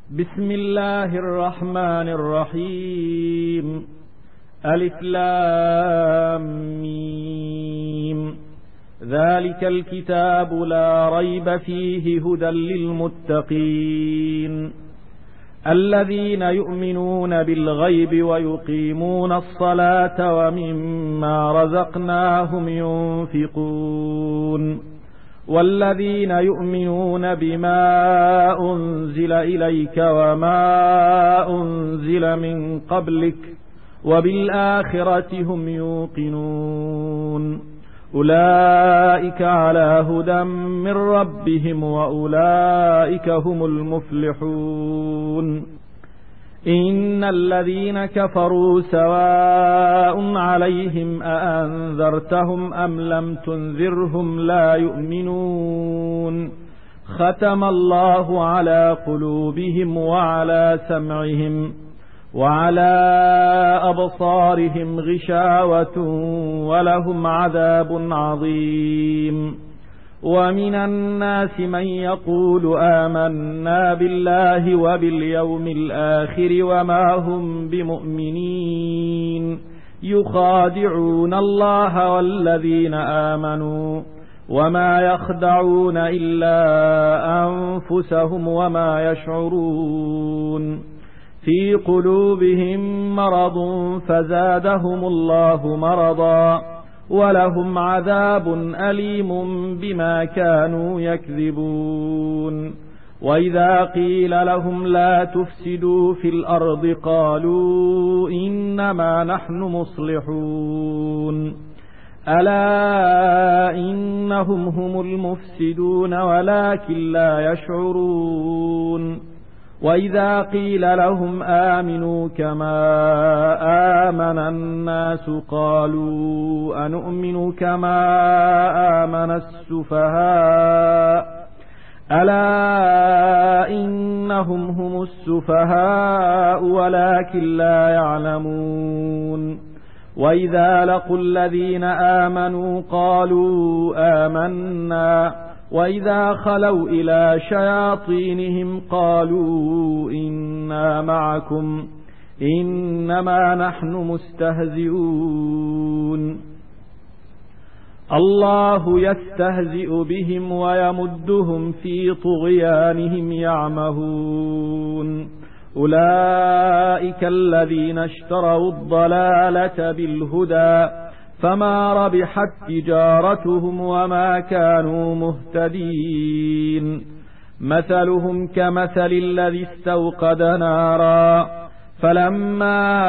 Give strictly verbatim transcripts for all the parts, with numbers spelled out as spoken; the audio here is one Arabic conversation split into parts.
بسم الله الرحمن الرحيم. ألف لام ميم. ذلك الكتاب لا ريب فيه هدى للمتقين الذين يؤمنون بالغيب ويقيمون الصلاة ومما رزقناهم ينفقون والذين يؤمنون بما أنزل إليك وما أنزل من قبلك وبالآخرة هم يوقنون أولئك على هدى من ربهم وأولئك هم المفلحون. إن الذين كفروا سواء عليهم أأنذرتهم أم لم تنذرهم لا يؤمنون. ختم الله على قلوبهم وعلى سمعهم وعلى أبصارهم غشاوة ولهم عذاب عظيم. ومن الناس من يقول آمنا بالله وباليوم الآخر وما هم بمؤمنين يخادعون الله والذين آمنوا وما يخدعون إلا أنفسهم وما يشعرون. في قلوبهم مرض فزادهم الله مرضا ولهم عذاب أليم بما كانوا يكذبون. وإذا قيل لهم لا تفسدوا في الأرض قالوا إنما نحن مصلحون. ألا إنهم هم المفسدون ولكن لا يشعرون. وإذا قيل لهم آمنوا كما آمن الناس قالوا أنؤمن كما آمن السفهاء. ألا إنهم هم السفهاء ولكن لا يعلمون. وإذا لقوا الذين آمنوا قالوا آمنا وإذا خلوا إلى شياطينهم قالوا إنا معكم إنما نحن مستهزئون. الله يستهزئ بهم ويمدهم في طغيانهم يعمهون. أولئك الذين اشتروا الضلالة بالهدى فما ربحت تجارتهم وما كانوا مهتدين. مثلهم كمثل الذي استوقد نارا فلما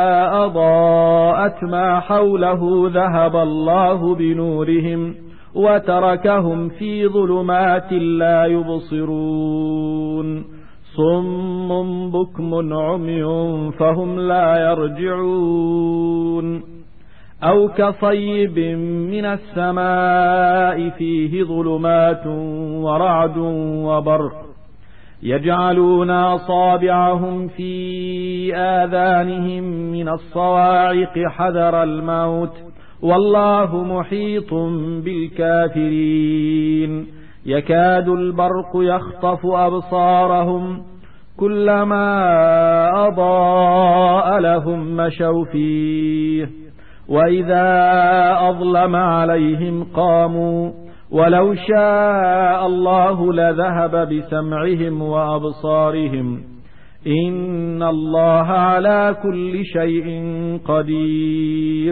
أضاءت ما حوله ذهب الله بنورهم وتركهم في ظلمات لا يبصرون. صم بكم عمي فهم لا يرجعون. أو كصيب من السماء فيه ظلمات ورعد وبرق يجعلون أصابعهم في آذانهم من الصواعق حذر الموت والله محيط بالكافرين. يكاد البرق يخطف أبصارهم كلما أضاء لهم مشوا فيه وإذا أظلم عليهم قاموا ولو شاء الله لذهب بسمعهم وأبصارهم إن الله على كل شيء قدير.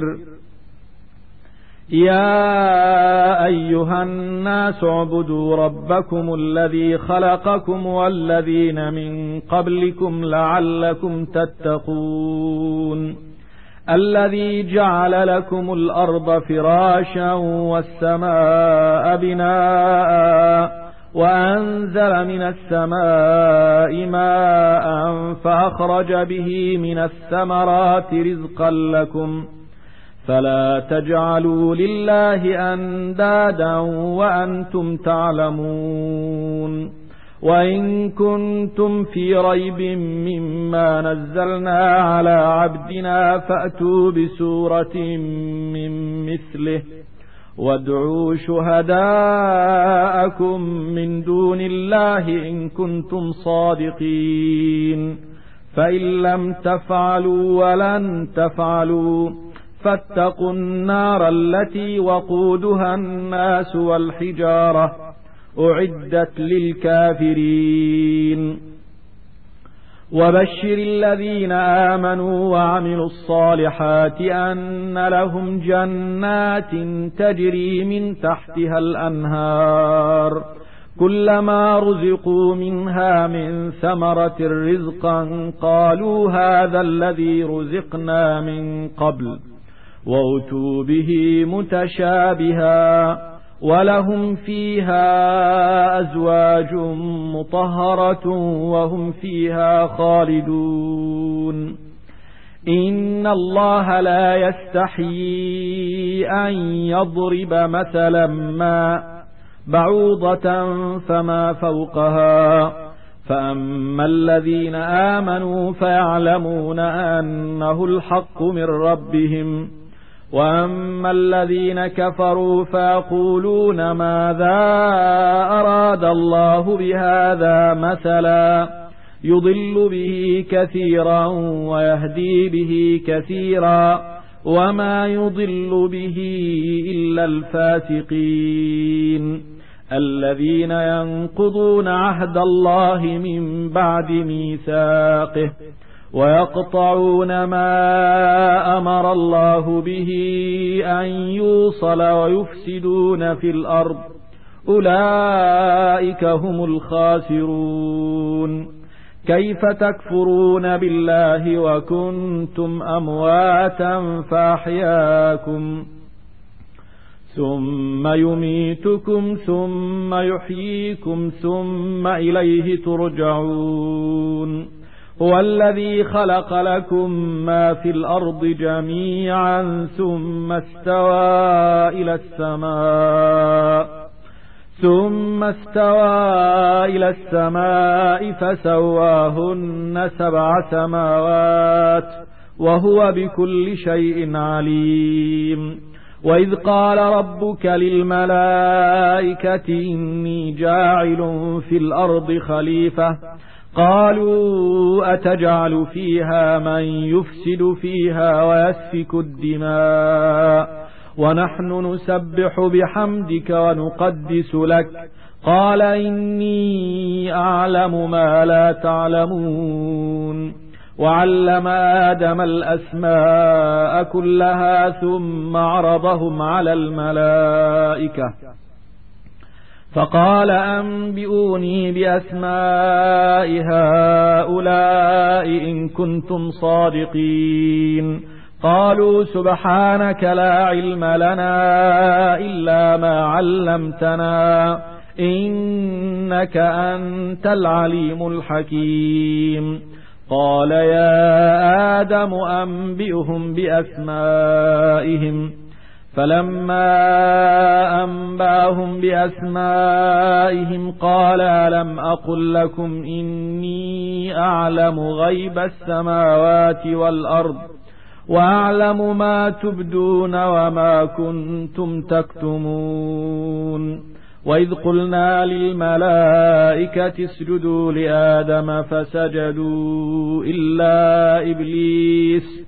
يا أيها الناس اعبدوا ربكم الذي خلقكم والذين من قبلكم لعلكم تتقون. الذي جعل لكم الأرض فراشا والسماء بناء وأنزل من السماء ماء فأخرج به من الثمرات رزقا لكم فلا تجعلوا لله أندادا وأنتم تعلمون. وإن كنتم في ريب مما نزلنا على عبدنا فأتوا بسورة من مثله وادعوا شهداءكم من دون الله إن كنتم صادقين فإن لم تفعلوا ولن تفعلوا فاتقوا النار التي وقودها الناس والحجارة أعدت للكافرين وبشر الذين آمنوا وعملوا الصالحات أن لهم جنات تجري من تحتها الأنهار كلما رزقوا منها من ثمرة رزقا قالوا هذا الذي رزقنا من قبل وأتوا به متشابها ولهم فيها أزواج مطهرة وهم فيها خالدون إن الله لا يستحيي أن يضرب مثلا ما بعوضة فما فوقها فأما الذين آمنوا فيعلمون أنه الحق من ربهم وأما الذين كفروا فيقولون ماذا أراد الله بهذا مثلا يضل به كثيرا ويهدي به كثيرا وما يضل به إلا الفاسقين الذين ينقضون عهد الله من بعد ميثاقه ويقطعون ما أمر الله به أن يوصل ويفسدون في الأرض أولئك هم الخاسرون كيف تكفرون بالله وكنتم أمواتا فأحياكم ثم يميتكم ثم يحييكم ثم إليه ترجعون هو الذي خلق لكم ما في الأرض جميعا ثم استوى إلى السماء ثم استوى إلى السماء فسواهن سبع سماوات وهو بكل شيء عليم وإذ قال ربك للملائكة إني جاعل في الأرض خليفة قالوا أتجعل فيها من يفسد فيها ويسفك الدماء ونحن نسبح بحمدك ونقدس لك قال إني أعلم ما لا تعلمون وعلم آدم الأسماء كلها ثم عرضهم على الملائكة فقال أنبئوني بأسماء هؤلاء إن كنتم صادقين قالوا سبحانك لا علم لنا إلا ما علمتنا إنك أنت العليم الحكيم قال يا آدم أنبئهم بأسمائهم فلما أنبأهم بأسمائهم قال ألم أقل لكم إني أعلم غيب السماوات والأرض وأعلم ما تبدون وما كنتم تكتمون وإذ قلنا للملائكة اسجدوا لآدم فسجدوا إلا إبليس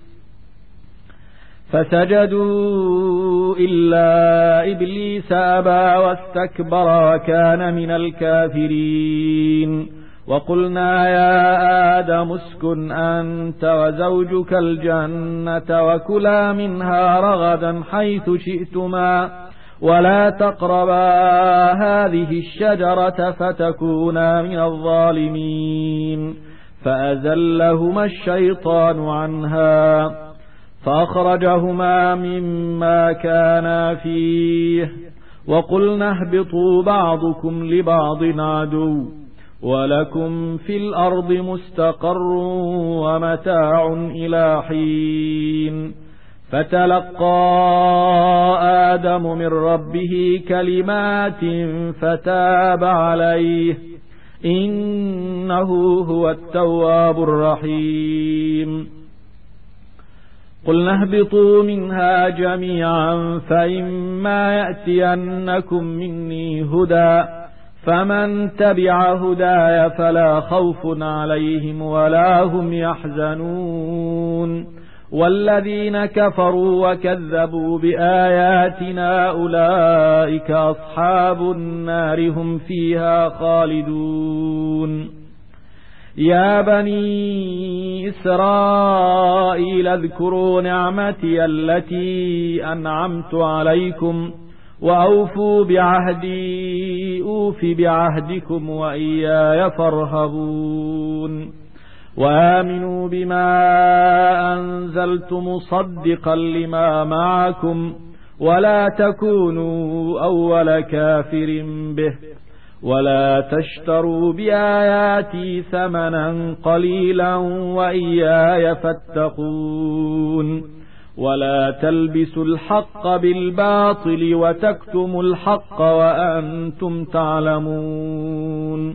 فسجدوا إلا إبليس أبى واستكبر وكان من الكافرين وقلنا يا آدم اسكن أنت وزوجك الجنة وكلا منها رغدا حيث شئتما ولا تقربا هذه الشجرة فتكونا من الظالمين فأزلهما الشيطان عنها فأخرجهما مما كانا فيه وقلنا اهبطوا بعضكم لبعض عدو ولكم في الأرض مستقر ومتاع إلى حين فتلقى آدم من ربه كلمات فتاب عليه إنه هو التواب الرحيم قلنا اهبطوا منها جميعا فإما يأتينكم مني هدى فمن تبع هداي فلا خوف عليهم ولا هم يحزنون والذين كفروا وكذبوا بآياتنا أولئك أصحاب النار هم فيها خالدون يا بني إسرائيل اذكروا نعمتي التي أنعمت عليكم وأوفوا بعهدي أوف بعهدكم وإياي فارهبون وآمنوا بما أنزلت مصدقا لما معكم ولا تكونوا أول كافر به ولا تشتروا بآياتي ثمنا قليلا وإياي فاتقون ولا تلبسوا الحق بالباطل وتكتموا الحق وأنتم تعلمون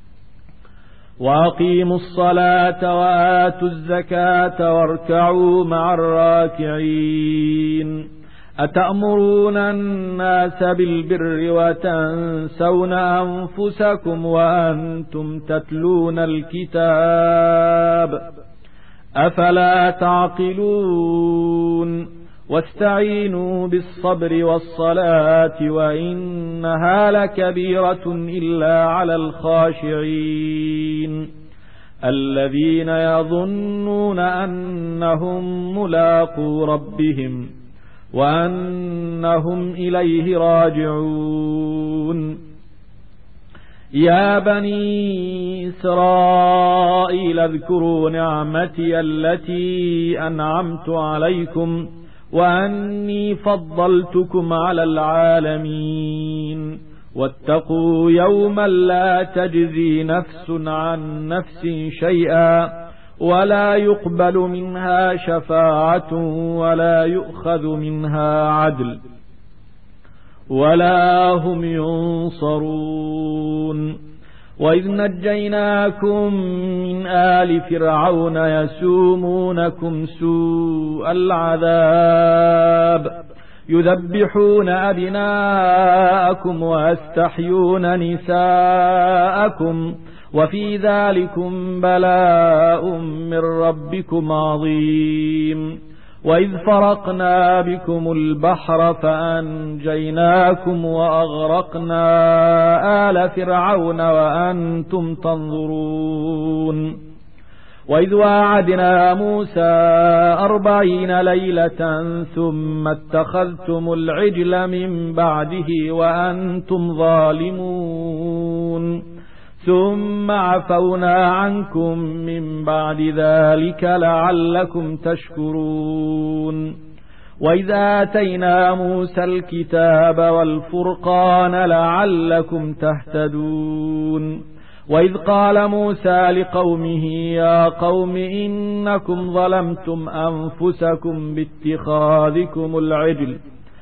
وأقيموا الصلاة وآتوا الزكاة واركعوا مع الراكعين أتأمرون الناس بالبر وتنسون أنفسكم وأنتم تتلون الكتاب أفلا تعقلون واستعينوا بالصبر والصلاة وإنها لكبيرة إلا على الخاشعين الذين يظنون أنهم ملاقو ربهم وأنهم إليه راجعون يا بني إسرائيل اذكروا نعمتي التي أنعمت عليكم وأني فضلتكم على العالمين واتقوا يوما لا تجزي نفس عن نفس شيئا ولا يقبل منها شفاعة ولا يؤخذ منها عدل ولا هم ينصرون وإذ نجيناكم من آل فرعون يسومونكم سوء العذاب يذبحون أبناءكم ويستحيون نساءكم وفي ذلكم بلاء من ربكم عظيم وإذ فرقنا بكم البحر فأنجيناكم وأغرقنا آل فرعون وأنتم تنظرون وإذ واعدنا موسى أربعين ليلة ثم اتخذتم العجل من بعده وأنتم ظالمون ثم عفونا عنكم من بعد ذلك لعلكم تشكرون وإذا آتينا موسى الكتاب والفرقان لعلكم تهتدون وإذ قال موسى لقومه يا قوم إنكم ظلمتم أنفسكم باتخاذكم العجل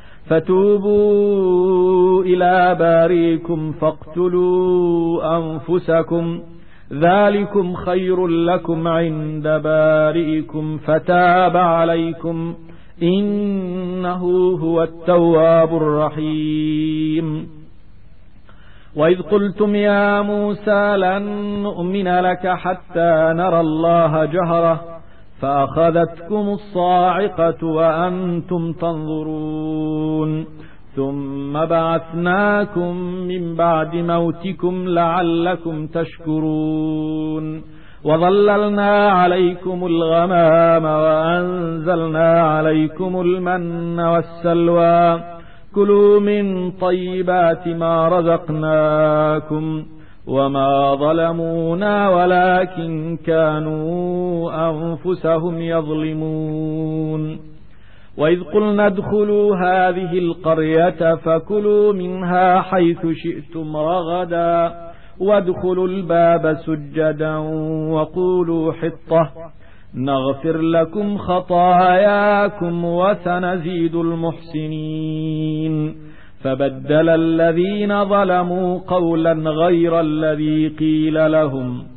فتوبوا إلى باريكم فاقتلوا أنفسكم ذلكم خير لكم عند بارئكم فتاب عليكم إنه هو التواب الرحيم وإذ قلتم يا موسى لن نؤمن لك حتى نرى الله جهرة فأخذتكم الصاعقة وأنتم تنظرون ثم بعثناكم من بعد موتكم لعلكم تشكرون وظللنا عليكم الغمام وأنزلنا عليكم المن والسلوى كلوا من طيبات ما رزقناكم وما ظلمونا ولكن كانوا أنفسهم يظلمون وإذ قلنا ادخلوا هذه القرية فكلوا منها حيث شئتم رغدا وادخلوا الباب سجدا وقولوا حطة نغفر لكم خطاياكم وسنزيد المحسنين فبدل الذين ظلموا قولا غير الذي قيل لهم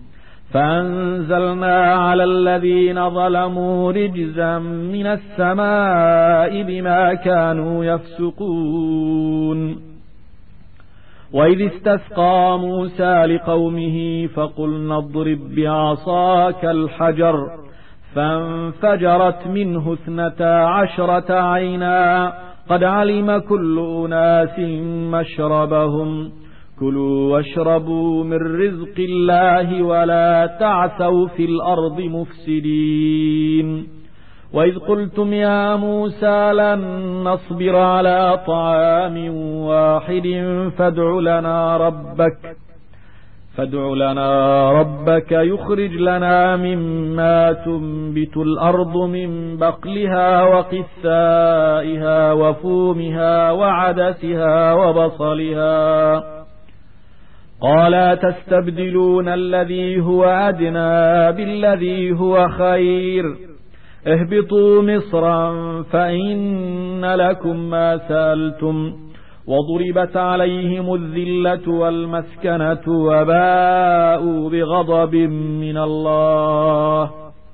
فأنزلنا على الذين ظلموا رجزا من السماء بما كانوا يفسقون. وإذ استسقى موسى لقومه فقلنا اضرب بعصاك الحجر فانفجرت منه اثنتا عشرة عينا قد علم كل أناس مشربهم كلوا واشربوا من رزق الله ولا تعثوا في الأرض مفسدين. وإذ قلتم يا موسى لن نصبر على طعام واحد فادع لنا ربك فادع لنا ربك يخرج لنا مما تنبت الأرض من بقلها وقثائها وفومها وعدسها وبصلها قال تستبدلون الذي هو أدنى بالذي هو خير اهبطوا مصرا فإن لكم ما سألتم وضربت عليهم الذلة والمسكنة وباءوا بغضب من الله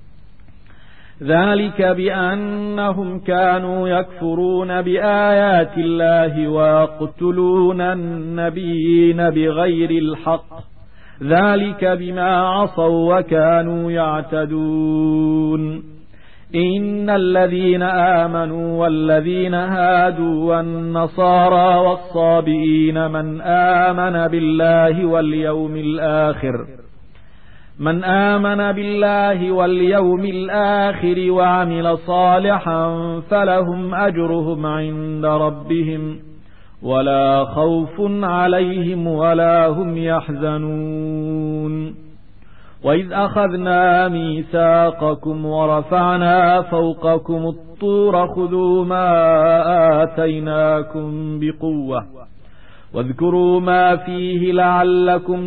ذلك بأنهم كانوا يكفرون بآيات الله ويقتلون النبيين بغير الحق ذلك بما عصوا وكانوا يعتدون. إن الذين آمنوا والذين هادوا والنصارى والصابئين من آمن بالله واليوم الآخر من آمن بالله واليوم الآخر وعمل صالحا فلهم أجرهم عند ربهم ولا خوف عليهم ولا هم يحزنون. وإذ أخذنا ميثاقكم ورفعنا فوقكم الطور خذوا ما آتيناكم بقوة واذكروا ما فيه لعلكم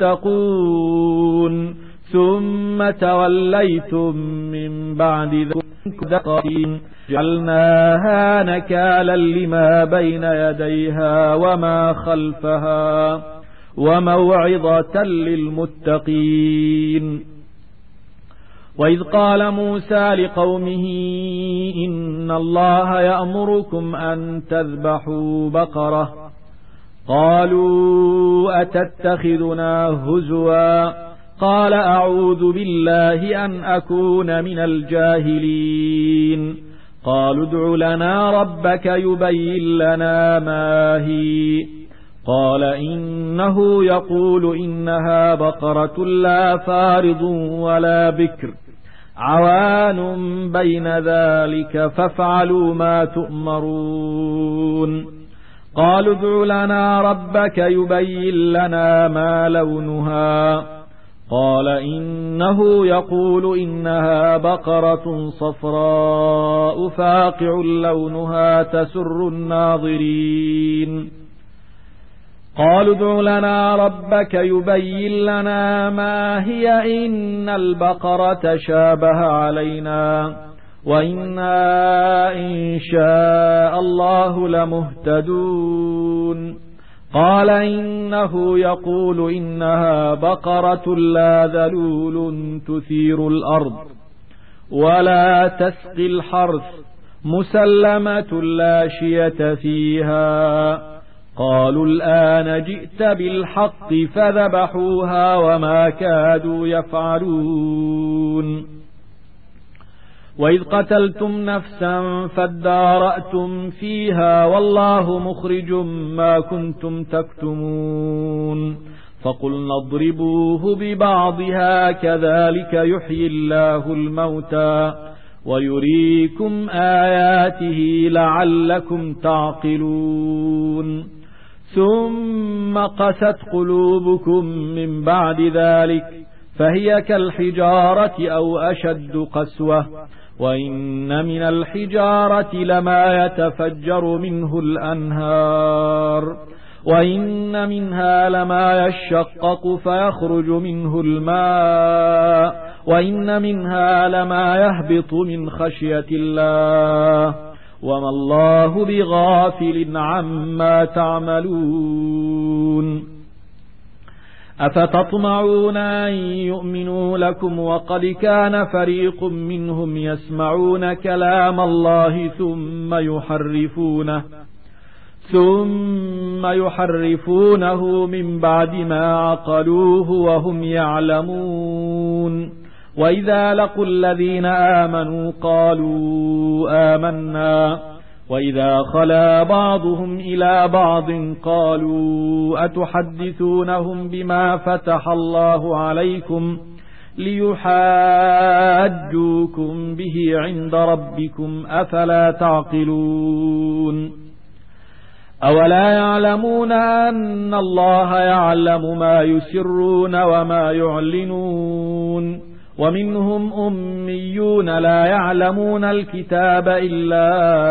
تتقون ثم توليتم من بعد ذلك جعلناها نكالا لما بين يديها وما خلفها وموعظة للمتقين. وإذ قال موسى لقومه إن الله يأمركم أن تذبحوا بقرة قالوا أتتخذنا هزوا قال أعوذ بالله أن أكون من الجاهلين. قالوا ادع لنا ربك يبين لنا ما هي قال إنه يقول إنها بقرة لا فارض ولا بكر عوان بين ذلك فافعلوا ما تؤمرون. قالوا ادع لنا ربك يبين لنا ما لونها قال إنه يقول إنها بقرة صفراء فاقع لونها تسر الناظرين. قالوا ادع لنا ربك يبين لنا ما هي إن البقرة شابه علينا وإنا إن شاء الله لمهتدون. قال إنه يقول إنها بقرة لا ذلول تثير الأرض ولا تسقي الحرث مسلمة لا شية فيها. قالوا الآن جئت بالحق فذبحوها وما كادوا يفعلون. وإذ قتلتم نفسا فادارأتم فيها والله مخرج ما كنتم تكتمون. فقلنا اضربوه ببعضها كذلك يحيي الله الموتى ويريكم آياته لعلكم تعقلون. ثم قست قلوبكم من بعد ذلك فهي كالحجارة أو أشد قسوة وإن من الحجارة لما يتفجر منه الأنهار وإن منها لما يشقق فيخرج منه الماء وإن منها لما يهبط من خشية الله وما الله بغافل عما تعملون. أفتطمعون أن يؤمنوا لكم وقد كان فريق منهم يسمعون كلام الله ثم يحرفونه ثم يحرفونه من بعد ما عقلوه وهم يعلمون وإذا لقوا الذين آمنوا قالوا آمنا وإذا خلا بعضهم إلى بعض قالوا أتحدثونهم بما فتح الله عليكم ليحاجوكم به عند ربكم أفلا تعقلون أولا يعلمون أن الله يعلم ما يسرون وما يعلنون ومنهم أميون لا يعلمون الكتاب إلا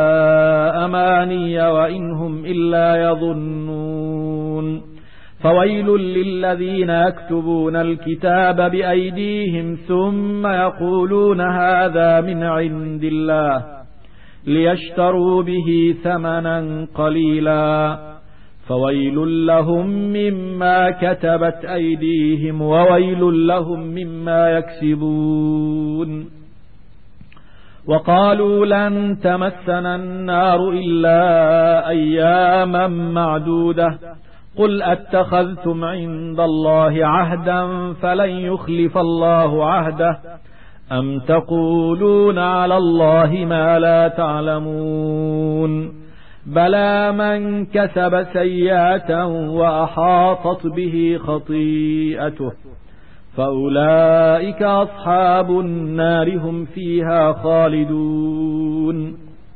أماني وإنهم إلا يظنون فويل للذين يكتبون الكتاب بأيديهم ثم يقولون هذا من عند الله ليشتروا به ثمنا قليلا فويل لهم مما كتبت أيديهم وويل لهم مما يكسبون وقالوا لن تمسنا النار إلا أياما معدودة قل أتخذتم عند الله عهدا فلن يخلف الله عهده أم تقولون على الله ما لا تعلمون بلى من كسب سيئة وأحاطت به خطيئته فأولئك أصحاب النار هم فيها خالدون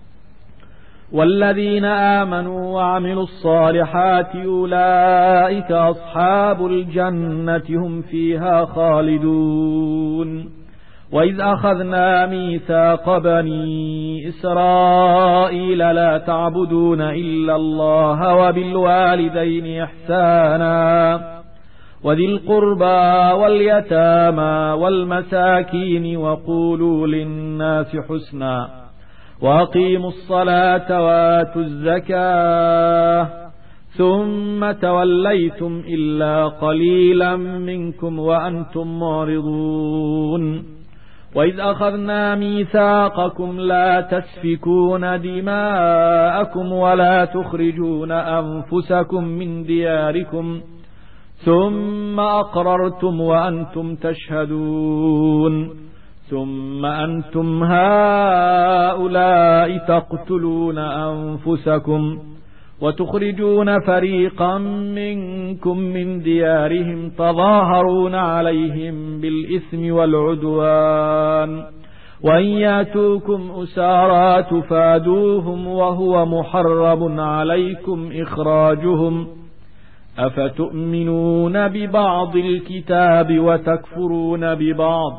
والذين آمنوا وعملوا الصالحات أولئك أصحاب الجنة هم فيها خالدون وإذ أخذنا ميثاق بني إسرائيل لا تعبدون إلا الله وبالوالدين إحسانا وذي القربى واليتامى والمساكين وقولوا للناس حسنا وأقيموا الصلاة وآتوا الزكاة ثم توليتم إلا قليلا منكم وأنتم معرضون وإذ أخذنا ميثاقكم لا تسفكون دماءكم ولا تخرجون أنفسكم من دياركم ثم أقررتم وأنتم تشهدون ثم أنتم هؤلاء تقتلون أنفسكم وتخرجون فريقا منكم من ديارهم تظاهرون عليهم بالإثم والعدوان وإن يأتوكم أسارى تفادوهم وهو محرم عليكم إخراجهم أفتؤمنون ببعض الكتاب وتكفرون ببعض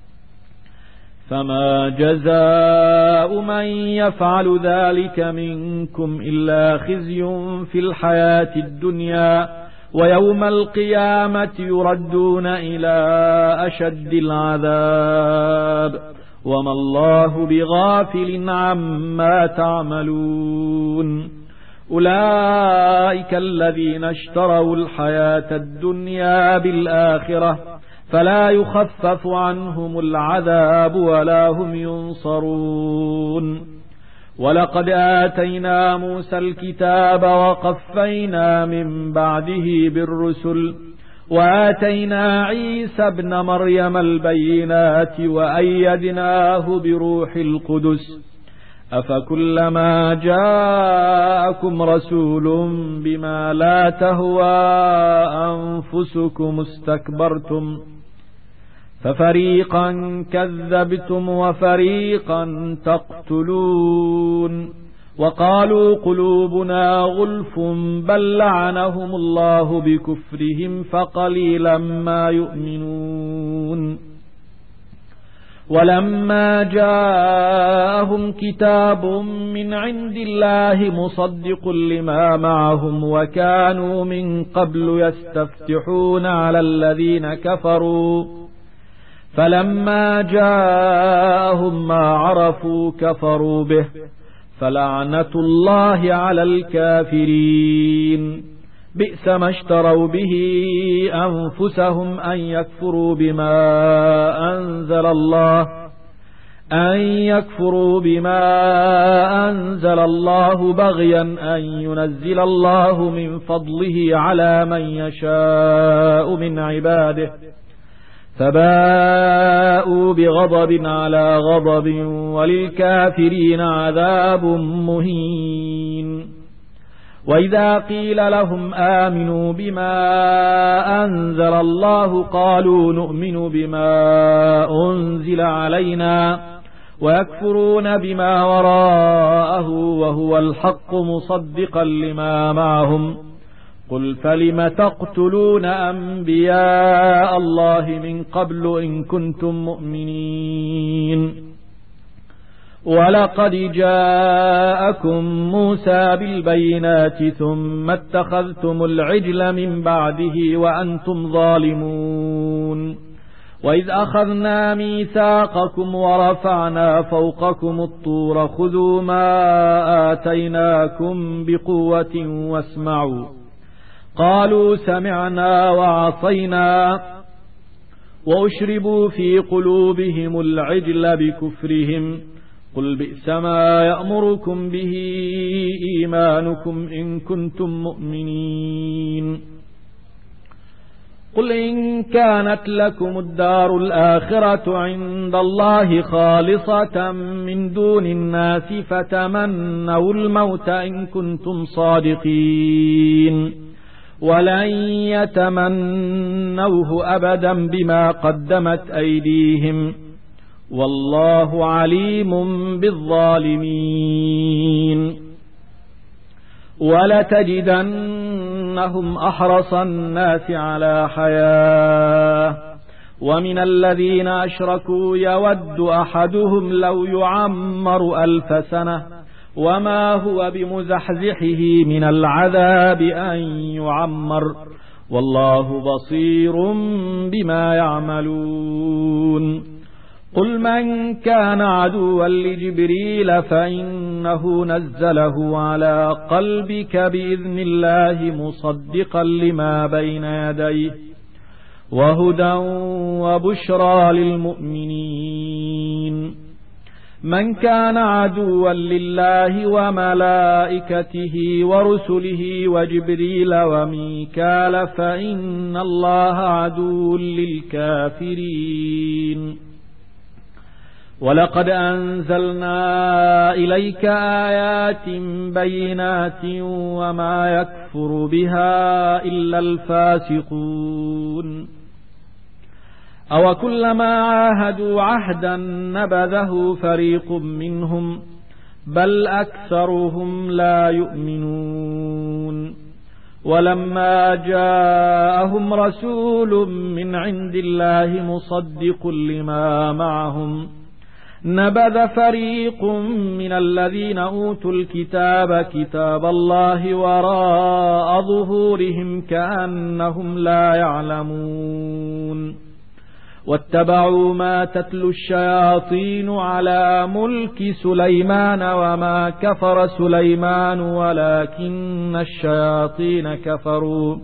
فما جزاء من يفعل ذلك منكم إلا خزي في الحياة الدنيا ويوم القيامة يردون إلى أشد العذاب وما الله بغافل عما تعملون أولئك الذين اشتروا الحياة الدنيا بالآخرة فلا يخفف عنهم العذاب ولا هم ينصرون ولقد آتينا موسى الكتاب وقفينا من بعده بالرسل وآتينا عيسى ابن مريم البينات وأيدناه بروح القدس أفكلما جاءكم رسول بما لا تهوى أنفسكم استكبرتم ففريقا كذبتم وفريقا تقتلون وقالوا قلوبنا غلف بل لعنهم الله بكفرهم فقليلا ما يؤمنون ولما جاءهم كتاب من عند الله مصدق لما معهم وكانوا من قبل يستفتحون على الذين كفروا فلما جاءهم ما عرفوا كفروا به فلعنة الله على الكافرين بئس ما اشتروا به أنفسهم أن يكفروا بما أنزل الله أن يكفروا بما أنزل الله بغيا أن ينزل الله من فضله على من يشاء من عباده فباءوا بغضب على غضب وللكافرين عذاب مهين. وإذا قيل لهم آمنوا بما أنزل الله قالوا نؤمن بما أنزل علينا ويكفرون بما وراءه وهو الحق مصدقا لما معهم قل فلم تقتلون أنبياء الله من قبل إن كنتم مؤمنين ولقد جاءكم موسى بالبينات ثم اتخذتم العجل من بعده وأنتم ظالمون وإذ أخذنا ميثاقكم ورفعنا فوقكم الطور خذوا ما آتيناكم بقوة واسمعوا قالوا سمعنا وعصينا وأشربوا في قلوبهم العجل بكفرهم قل بئس ما يأمركم به إيمانكم إن كنتم مؤمنين قل إن كانت لكم الدار الآخرة عند الله خالصة من دون الناس فتمنوا الموت إن كنتم صادقين ولن يتمنوه أبدا بما قدمت أيديهم والله عليم بالظالمين ولتجدنهم أحرص الناس على حياة ومن الذين أشركوا يود أحدهم لو يعمر ألف سنة وما هو بمزحزحه من العذاب أن يعمر والله بصير بما يعملون قل من كان عدوا لجبريل فإنه نزله على قلبك بإذن الله مصدقا لما بين يديه وهدى وبشرى للمؤمنين من كان عدوا لله وملائكته ورسله وجبريل وميكال فإن الله عدو للكافرين ولقد أنزلنا إليك آيات بينات وما يكفر بها إلا الفاسقون أو كلما عاهدوا عهدا نبذه فريق منهم بل أكثرهم لا يؤمنون ولما جاءهم رسول من عند الله مصدق لما معهم نبذ فريق من الذين أوتوا الكتاب كتاب الله وراء ظهورهم كأنهم لا يعلمون واتبعوا ما تتلو الشياطين على ملك سليمان وما كفر سليمان ولكن الشياطين كفروا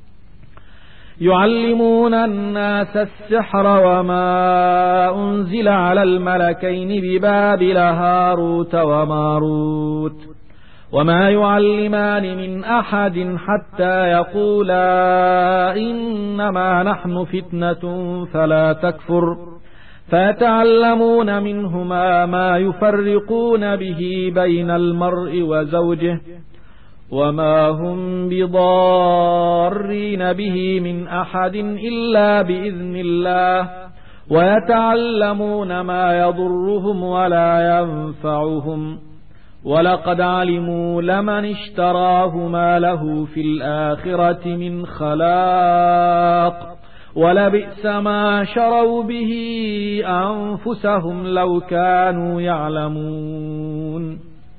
يعلمون الناس السحر وما أنزل على الملكين ببابل هاروت وماروت وما يعلمان من أحد حتى يقولا إنما نحن فتنة فلا تكفر فيتعلمون منهما ما يفرقون به بين المرء وزوجه وما هم بضارين به من أحد إلا بإذن الله ويتعلمون ما يضرهم ولا ينفعهم ولقد علموا لمن اشتراه ما له في الآخرة من خلاق ولبئس ما شروا به أنفسهم لو كانوا يعلمون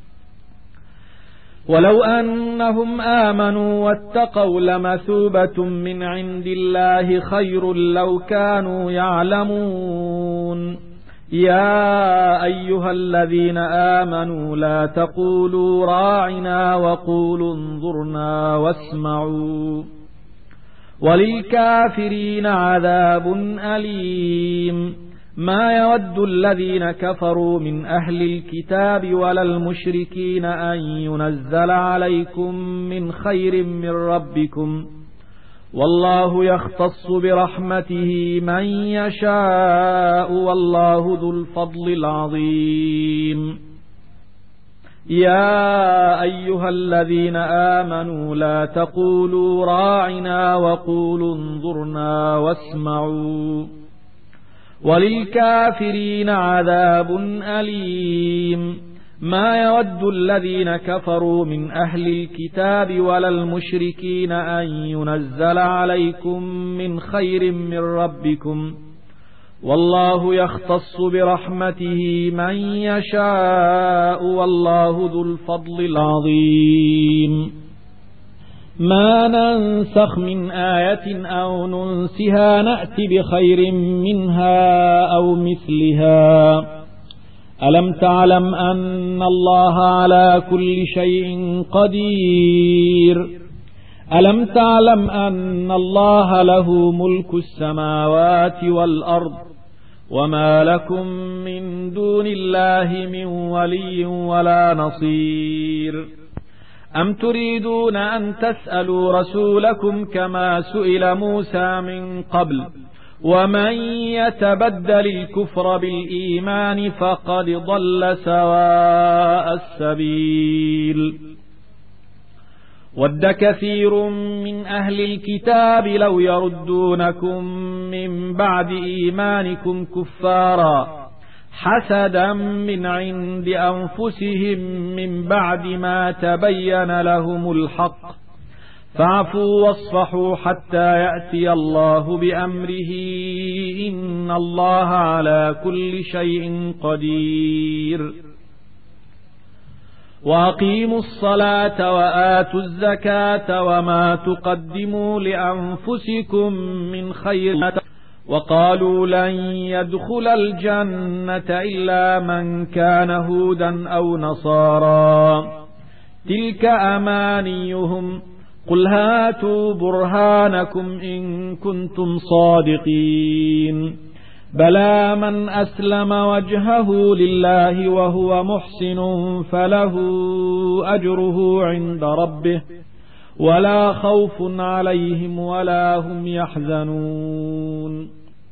ولو أنهم آمنوا واتقوا لمثوبة من عند الله خير لو كانوا يعلمون يا أيها الذين آمنوا لا تقولوا راعنا وقولوا انظرنا واسمعوا وللكافرين عذاب أليم ما يود الذين كفروا من أهل الكتاب ولا المشركين أن ينزل عليكم من خير من ربكم والله يختص برحمته من يشاء والله ذو الفضل العظيم يا أيها الذين آمنوا لا تقولوا راعنا وقولوا انظرنا واسمعوا وللكافرين عذاب أليم ما يود الذين كفروا من أهل الكتاب ولا المشركين أن ينزل عليكم من خير من ربكم والله يختص برحمته من يشاء والله ذو الفضل العظيم ما ننسخ من آية أو ننسها نأت بخير منها أو مثلها ألم تعلم أن الله على كل شيء قدير ألم تعلم أن الله له ملك السماوات والأرض وما لكم من دون الله من ولي ولا نصير أم تريدون أن تسألوا رسولكم كما سئل موسى من قبل ومن يتبدل الكفر بالإيمان فقد ضل سواء السبيل ود كثير من أهل الكتاب لو يردونكم من بعد إيمانكم كفارا حسدا من عند أنفسهم من بعد ما تبين لهم الحق فاعفوا واصفحوا حتى يأتي الله بأمره إن الله على كل شيء قدير وأقيموا الصلاة وآتوا الزكاة وما تقدموا لأنفسكم من خير وقالوا لن يدخل الجنة إلا من كان هودا أو نصارا تلك أمانيهم قل هاتوا برهانكم إن كنتم صادقين بلى من أسلم وجهه لله وهو محسن فله أجره عند ربه ولا خوف عليهم ولا هم يحزنون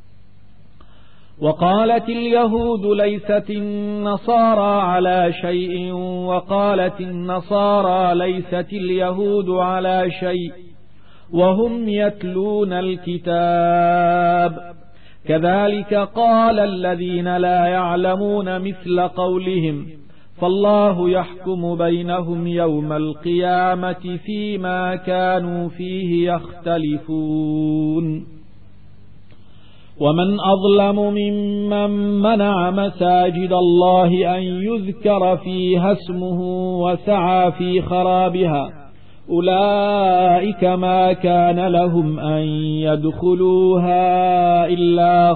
وقالت اليهود ليست النصارى على شيء وقالت النصارى ليست اليهود على شيء وهم يتلون الكتاب كذلك قال الذين لا يعلمون مثل قولهم فالله يحكم بينهم يوم القيامة فيما كانوا فيه يختلفون ومن أظلم ممن منع مساجد الله أن يذكر فيها اسمه وسعى في خرابها أولئك ما كان لهم أن يدخلوها إلا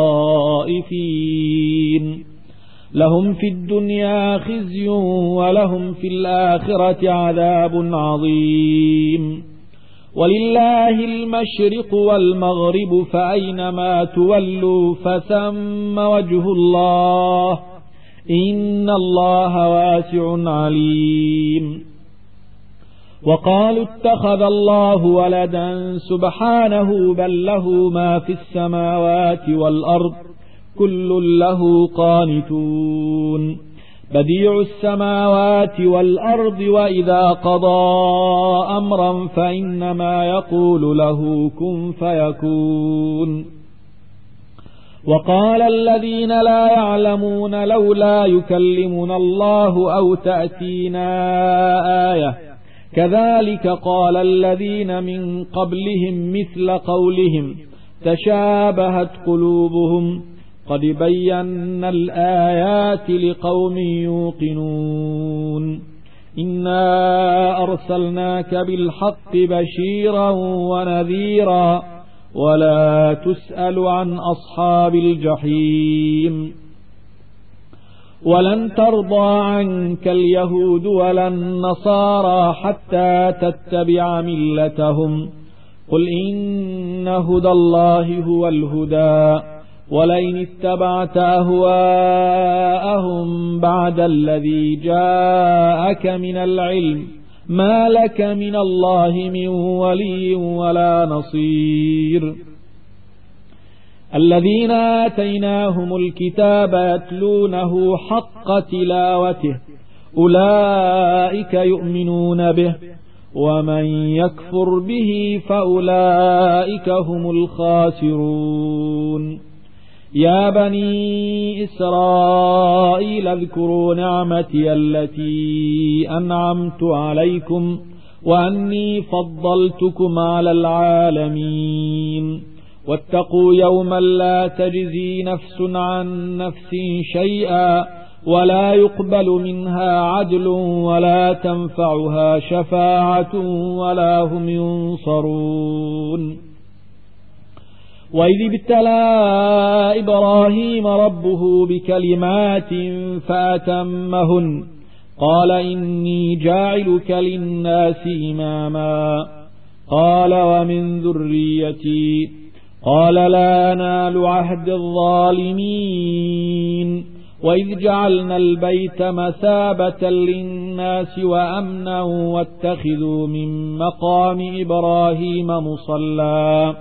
خائفين لهم في الدنيا خزي ولهم في الآخرة عذاب عظيم ولله المشرق والمغرب فأينما تولوا فثم وجه الله إن الله واسع عليم وقالوا اتخذ الله ولدا سبحانه بل له ما في السماوات والأرض كل له قانتون بديع السماوات والأرض وإذا قضى أمرا فإنما يقول له كن فيكون وقال الذين لا يعلمون لولا يكلمنا الله أو تأتينا آية كذلك قال الذين من قبلهم مثل قولهم تشابهت قلوبهم قد بينا الآيات لقوم يوقنون إنا أرسلناك بالحق بشيرا ونذيرا ولا تسأل عن أصحاب الجحيم ولن ترضى عنك اليهود ولا النصارى حتى تتبع ملتهم قل إن هدى الله هو الهدى ولئن اتبعت أهواءهم بعد الذي جاءك من العلم ما لك من الله من ولي ولا نصير الذين آتيناهم الكتاب يتلونه حق تلاوته أولئك يؤمنون به ومن يكفر به فأولئك هم الخاسرون يا بني إسرائيل اذكروا نعمتي التي أنعمت عليكم وأني فضلتكم على العالمين واتقوا يوما لا تجزي نفس عن نفس شيئا ولا يقبل منها عدل ولا تنفعها شفاعة ولا هم ينصرون وإذ ابتلى إبراهيم ربه بكلمات فأتمهن قال إني جاعلك للناس إماما قال ومن ذريتي قال لا ينال عهد الظالمين وإذ جعلنا البيت مثابة للناس وأمنا واتخذوا من مقام إبراهيم مصلى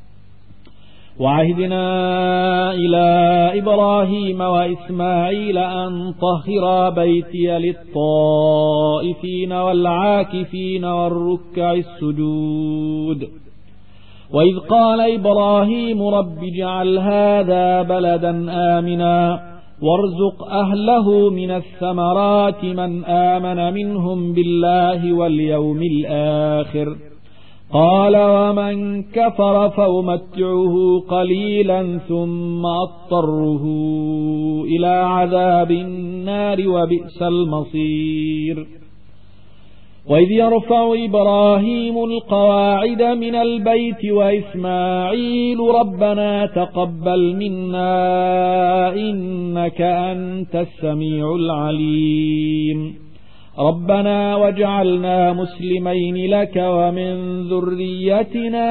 وعهدنا إلى إبراهيم وإسماعيل أن طهرا بيتي للطائفين والعاكفين والركع السجود وإذ قال إبراهيم رب اجعل هذا بلدا آمنا وارزق أهله من الثمرات من آمن منهم بالله واليوم الآخر قال ومن كفر فأمتعه قليلا ثم أضطره إلى عذاب النار وبئس المصير وإذ يرفع إبراهيم القواعد من البيت وإسماعيل ربنا تقبل منا إنك أنت السميع العليم ربنا واجعلنا مسلمين لك ومن ذريتنا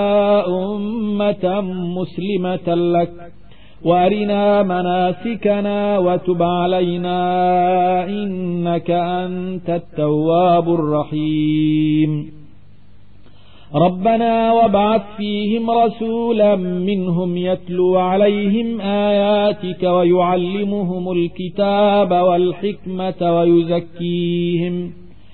أمة مسلمة لك وأرنا مناسكنا وتب علينا إنك أنت التواب الرحيم ربنا وابعث فيهم رسولا منهم يتلو عليهم آياتك ويعلمهم الكتاب والحكمة ويزكيهم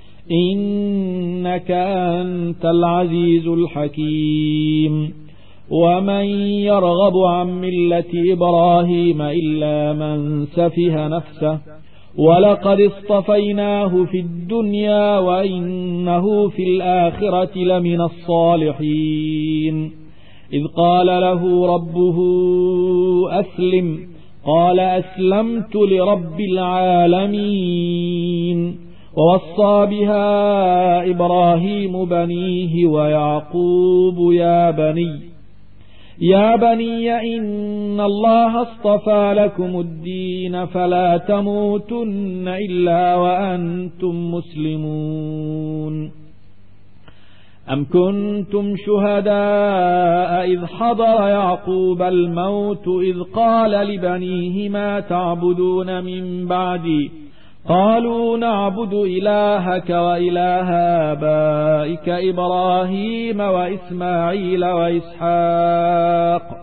إنك أنت العزيز الحكيم ومن يرغب عن ملة إبراهيم إلا من سفه نفسه ولقد اصطفيناه في الدنيا وإنه في الآخرة لمن الصالحين إذ قال له ربه أسلم قال أسلمت لرب العالمين ووصى بها إبراهيم بنيه ويعقوب يا بني يا بني إن الله اصطفى لكم الدين فلا تموتن إلا وأنتم مسلمون أم كنتم شهداء إذ حضر يعقوب الموت إذ قال لبنيه ما تعبدون من بعدي قالوا نعبد إلهك وإله آبائك إبراهيم وإسماعيل وإسحاق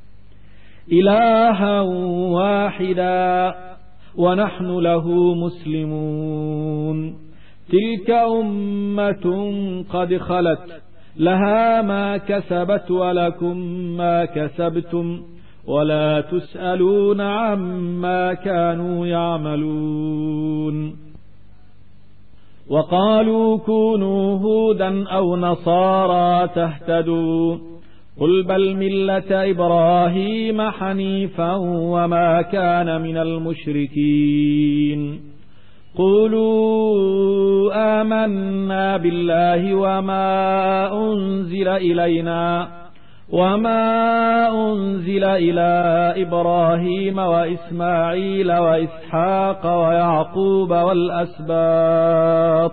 إلها واحدا ونحن له مسلمون تلك أمة قد خلت لها ما كسبت ولكم ما كسبتم ولا تسألون عما كانوا يعملون وقالوا كونوا هودا أو نصارى تهتدوا قل بل ملة إبراهيم حنيفا وما كان من المشركين قولوا آمنا بالله وما أنزل إلينا وما أنزل إلى إبراهيم وإسماعيل وإسحاق ويعقوب والأسباط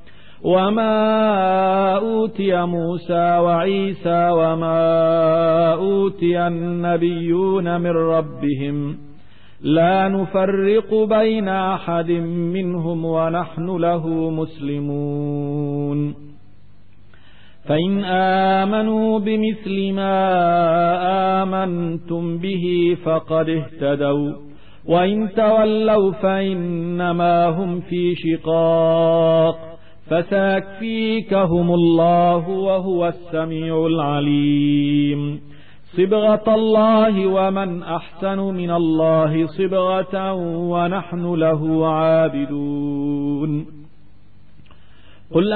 وما أوتي موسى وعيسى وما أوتي النبيون من ربهم لا نفرق بين أحد منهم ونحن له مسلمون فإن آمنوا بمثل ما آمنتم به فقد اهتدوا وإن تولوا فإنما هم في شقاق فسيكفيكهم الله وهو السميع العليم صبغة الله ومن أحسن من الله صبغة ونحن له عابدون قل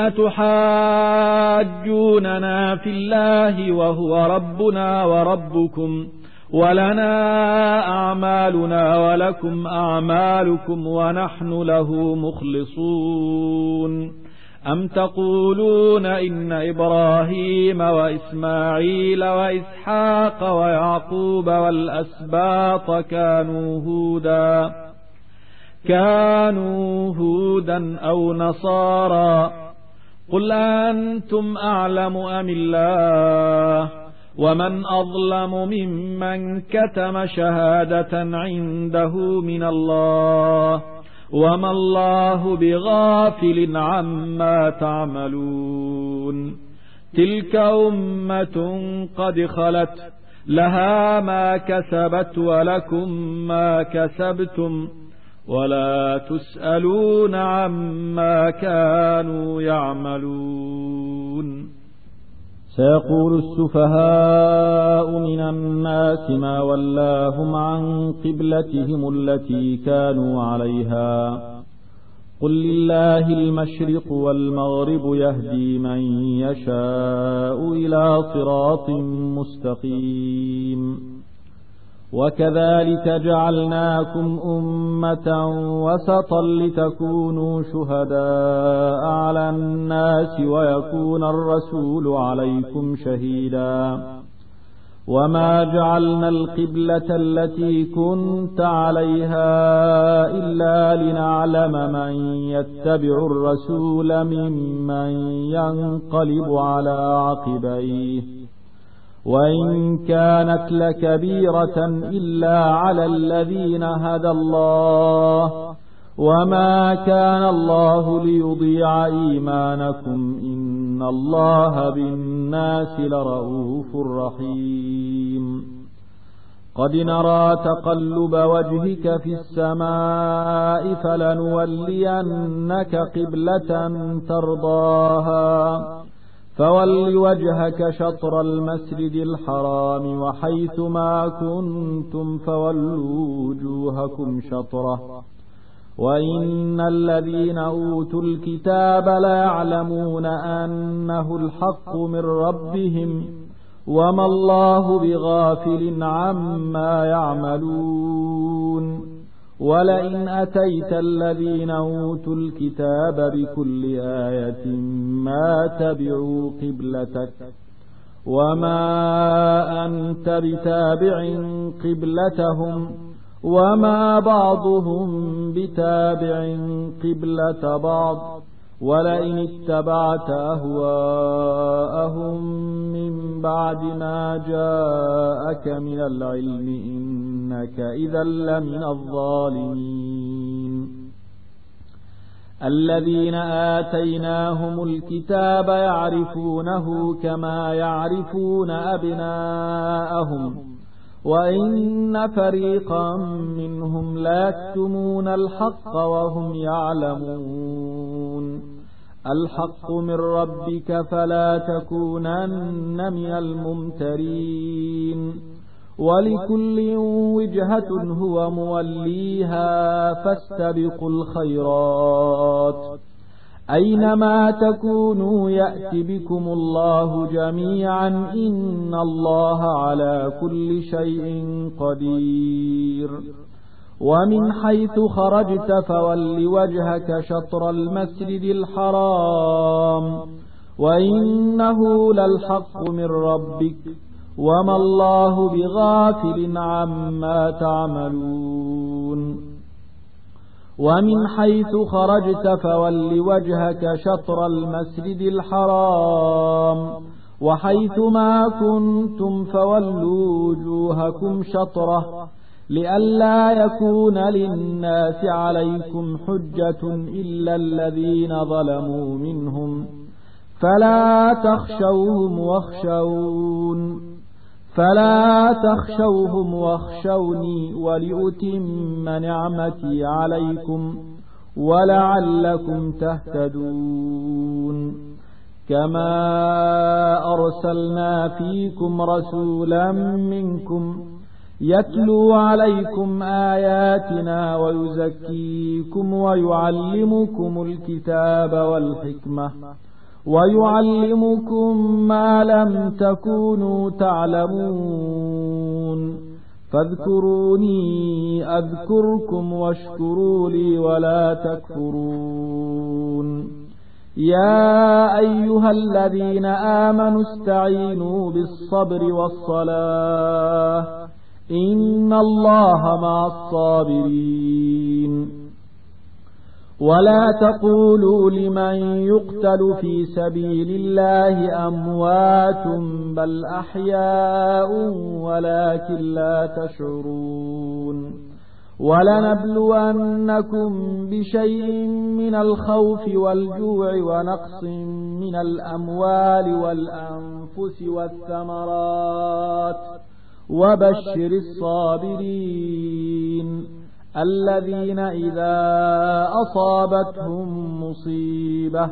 أتحاجوننا في الله وهو ربنا وربكم ولنا أعمالنا ولكم أعمالكم ونحن له مخلصون أم تقولون إن إبراهيم وإسماعيل وإسحاق ويعقوب والأسباط كانوا هودا كانوا هودا أو نصارى قل أنتم أعلم أم الله ومن أظلم ممن كتم شهادة عنده من الله وما الله بغافل عما تعملون تلك أمة قد خلت لها ما كسبت ولكم ما كسبتم ولا تسألون عما كانوا يعملون سيقول السفهاء من الناس ما ولاهم عن قبلتهم التي كانوا عليها قل لله المشرق والمغرب يهدي من يشاء إلى صراط مستقيم وكذلك جعلناكم أمة وسطا لتكونوا شهداء على الناس ويكون الرسول عليكم شهيدا وما جعلنا القبلة التي كنت عليها إلا لنعلم من يتبع الرسول ممن ينقلب على عقبيه وإن كانت لكبيرة إلا على الذين هدى الله وما كان الله ليضيع إيمانكم إن الله بالناس لرؤوف رحيم قد نرى تقلب وجهك في السماء فلنولينك قبلة ترضاها فول وجهك شطر المسجد الحرام وحيث ما كنتم فولوا وجوهكم شطره وإن الذين أوتوا الكتاب ليعلمون أنه الحق من ربهم وما الله بغافل عما يعملون ولئن أتيت الذين أوتوا الكتاب بكل آية ما تبعوا قبلتك وما أنت بتابع قبلتهم وما بعضهم بتابع قبلة بعض ولئن اتبعت أهواءهم من بعد ما جاءك من العلم إنك إذا لمن الظالمين الذين آتيناهم الكتاب يعرفونه كما يعرفون أبناءهم وإن فريقا منهم لا يكتمون الحق وهم يعلمون الحق من ربك فلا تكونن من الممترين ولكل وجهة هو موليها فاستبقوا الخيرات أينما تكونوا يأت بكم الله جميعا إن الله على كل شيء قدير ومن حيث خرجت فول وجهك شطر المسجد الحرام وإنه للحق من ربك وما الله بغافل عما تعملون ومن حيث خرجت فول وجهك شطر المسجد الحرام وحيث ما كنتم فولوا وجوهكم شطره لئلا يكون للناس عليكم حجة إلا الذين ظلموا منهم فلا تخشوهم واخشون فلا تخشوهم واخشوني ولأتم نعمتي عليكم ولعلكم تهتدون كما أرسلنا فيكم رسولا منكم يتلو عليكم آياتنا ويزكيكم ويعلمكم الكتاب والحكمة ويعلمكم ما لم تكونوا تعلمون فاذكروني أذكركم واشكروا لي ولا تكفرون يا أيها الذين آمنوا استعينوا بالصبر والصلاة إن الله مع الصابرين ولا تقولوا لمن يقتل في سبيل الله أموات بل أحياء ولكن لا تشعرون ولنبلونكم بشيء من الخوف والجوع ونقص من الأموال والأنفس والثمرات وبشر الصابرين الذين إذا أصابتهم مصيبة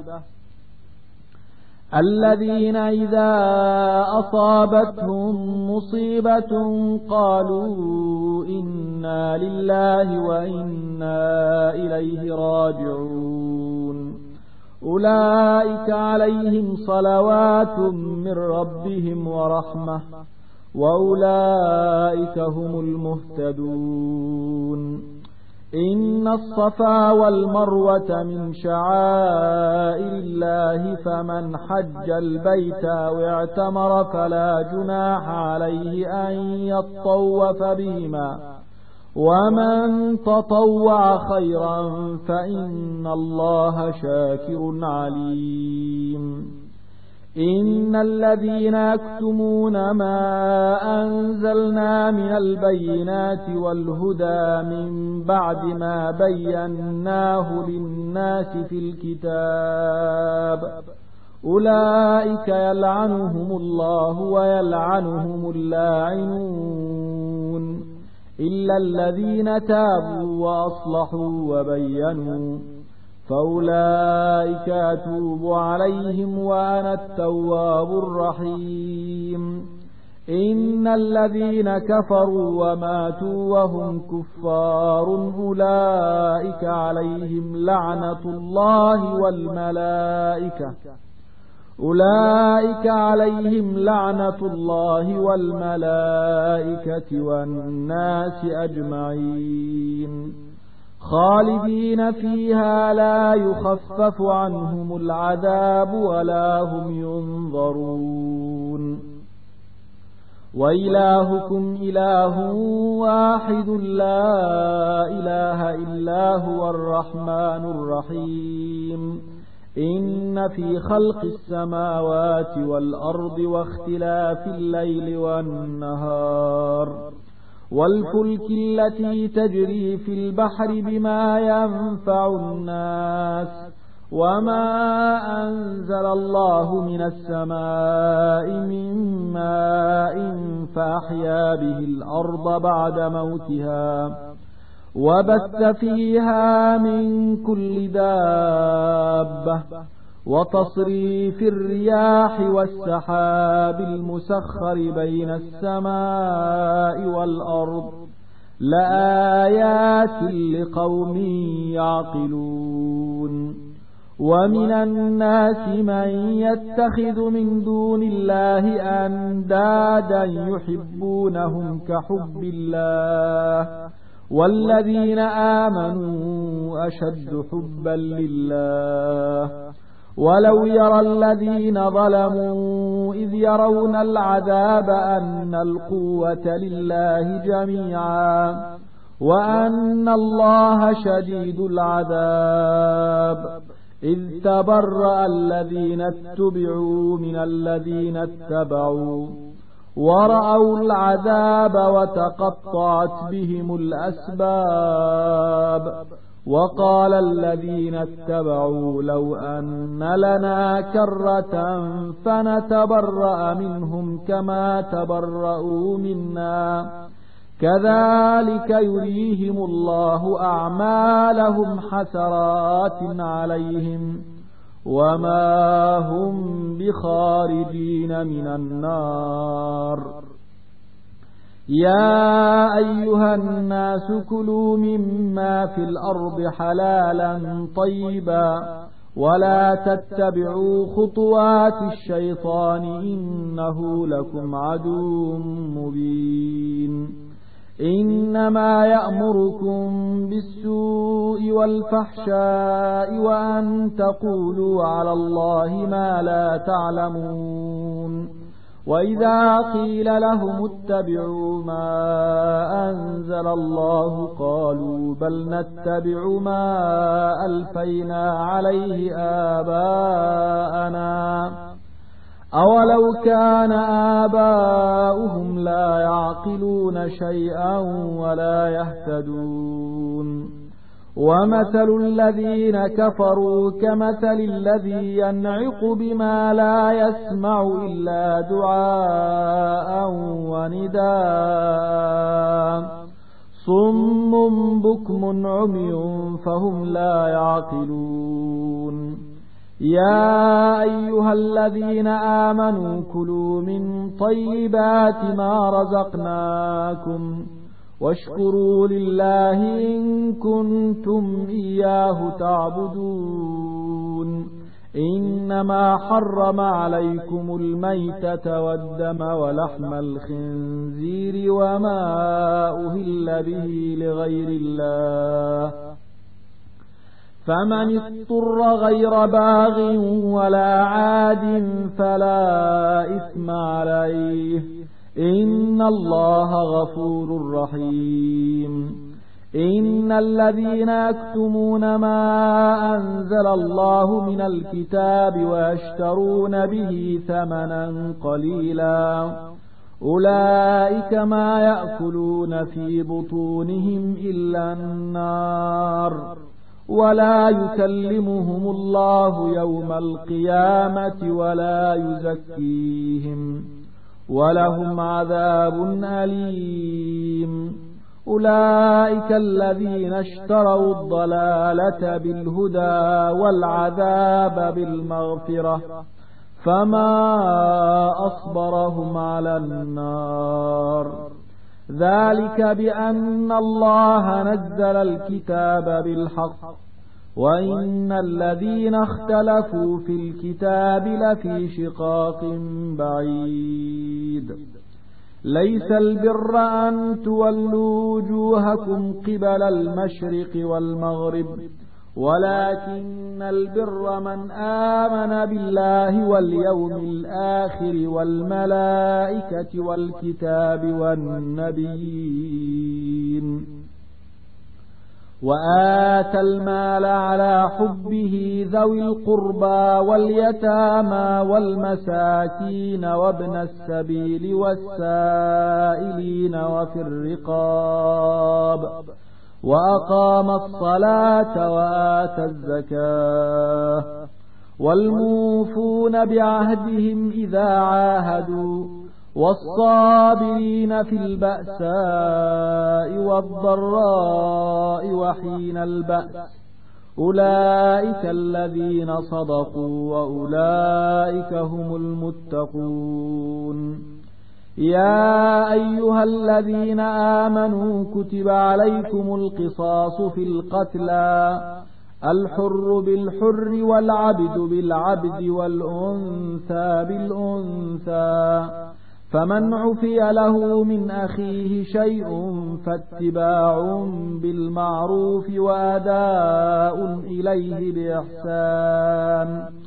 الذين إذا أصابتهم مصيبة قالوا إنا لله وإنا إليه راجعون أولئك عليهم صلوات من ربهم ورحمة وأولئك هم المهتدون إن الصفا والمروة من شعائر الله فمن حج البيت واعتمر فلا جناح عليه أن يطوف بهما ومن تطوع خيرا فإن الله شاكر عليم إن الذين يكتمون ما أنزلنا من البينات والهدى من بعد ما بيناه للناس في الكتاب أولئك يلعنهم الله ويلعنهم اللاعنون إلا الذين تابوا وأصلحوا وبينوا فأولئك أتوب عليهم وأنا التواب الرحيم إن الذين كفروا وماتوا وهم كفار أولئك عليهم لعنة الله والملائكة أولئك عليهم لعنة الله والملائكة والناس أجمعين خالدين فيها لا يخفف عنهم العذاب ولا هم ينظرون وإلهكم إله واحد لا إله إلا هو الرحمن الرحيم إن في خلق السماوات والأرض واختلاف الليل والنهار والفلك التي تجري في البحر بما ينفع الناس وما أنزل الله من السماء من ماء فأحيا به الأرض بعد موتها وبث فيها من كل دابة وتصريف الرياح والسحاب المسخر بين السماء والأرض لآيات لقوم يعقلون ومن الناس من يتخذ من دون الله أندادا يحبونهم كحب الله والذين آمنوا أشد حبا لله ولو يرى الذين ظلموا إذ يرون العذاب أن القوة لله جميعا وأن الله شديد العذاب إذ تبرأ الذين اتبعوا من الذين اتبعوا ورأوا العذاب وتقطعت بهم الأسباب وقال الذين اتبعوا لو أن لنا كرة فنتبرأ منهم كما تبرأوا منا كذلك يريهم الله أعمالهم حسرات عليهم وما هم بخارجين من النار يا أيها الناس كلوا مما في الأرض حلالا طيبا ولا تتبعوا خطوات الشيطان إنه لكم عدو مبين إنما يأمركم بالسوء والفحشاء وأن تقولوا على الله ما لا تعلمون وإذا قيل لهم اتبعوا ما أنزل الله قالوا بل نتبع ما ألفينا عليه آباءنا أولو كان آباؤهم لا يعقلون شيئا ولا يهتدون ومثل الذين كفروا كمثل الذي ينعق بما لا يسمع إلا دعاء ونداء صم بكم عمي فهم لا يعقلون يا أيها الذين آمنوا كلوا من طيبات ما رزقناكم واشكروا لله إن كنتم إياه تعبدون إنما حرم عليكم الميتة والدم ولحم الخنزير وما أهل به لغير الله فمن اضطر غير باغ ولا عاد فلا إثم عليه إن الله غفور رحيم إن الذين يكتمون ما أنزل الله من الكتاب ويشترون به ثمنا قليلا أولئك ما يأكلون في بطونهم إلا النار ولا يكلمهم الله يوم القيامة ولا يزكيهم ولهم عذاب أليم أولئك الذين اشتروا الضلالة بالهدى والعذاب بالمغفرة فما أصبرهم على النار ذلك بأن الله نزل الكتاب بالحق وإن الذين اختلفوا في الكتاب لفي شقاق بعيد ليس البر أن تولوا وجوهكم قبل المشرق والمغرب ولكن البر من آمن بالله واليوم الآخر والملائكة والكتاب والنبيين وآتى المال على حبه ذوي القربى واليتامى والمساكين وابن السبيل والسائلين وفي الرقاب وأقام الصلاة وآتى الزكاة والموفون بعهدهم إذا عاهدوا والصابرين في البأساء والضراء وحين البأس أولئك الذين صدقوا وأولئك هم المتقون يا أيها الذين آمنوا كتب عليكم القصاص في القتلى الحر بالحر والعبد بالعبد والأنثى بالأنثى فمن عفي له من أخيه شيء فاتباع بالمعروف وأداء إليه بإحسان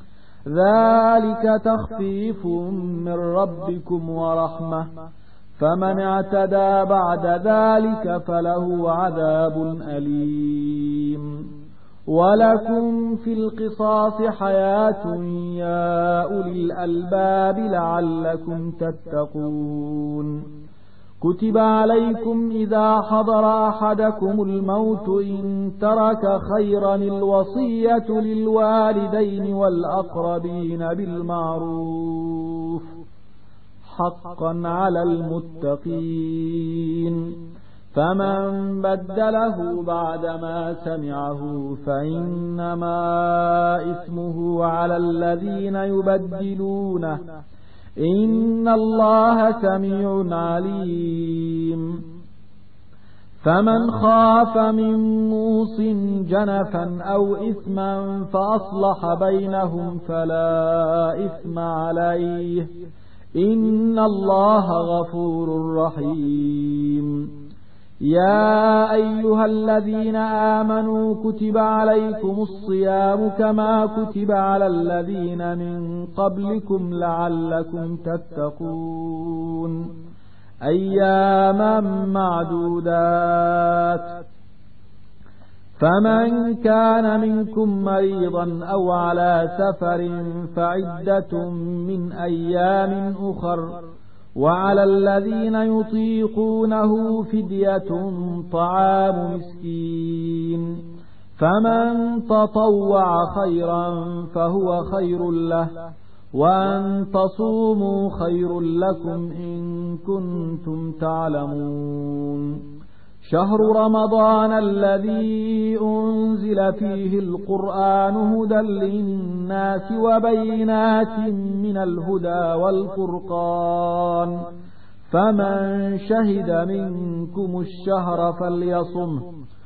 ذلك تخفيف من ربكم ورحمة، فمن اعتدى بعد ذلك فله عذاب أليم. ولكم في القصاص حياة يا أولي الألباب لعلكم تتقون. كتب عليكم إذا حضر أحدكم الموت إن ترك خيرا الوصية للوالدين والأقربين بالمعروف حقا على المتقين، فمن بدله بعدما سمعه فإنما إثمه على الذين يبدلونه، إن الله سميع عليم. فمن خاف من موص جنفا أو إثما فأصلح بينهم فلا إثم عليه، إن الله غفور رحيم. يا أيها الذين آمنوا كتب عليكم الصيام كما كتب على الذين من قبلكم لعلكم تتقون، أياما معدودات. فمن كان منكم مريضا أو على سفر فعدة من أيام أخر، وعلى الذين يطيقونه فدية طعام مسكين، فمن تطوع خيرا فهو خير له، وأن تصوموا خير لكم إن كنتم تعلمون. شهر رمضان الذي أنزل فيه القرآن هدى للناس وبينات من الهدى والفرقان، فمن شهد منكم الشهر فليصمه،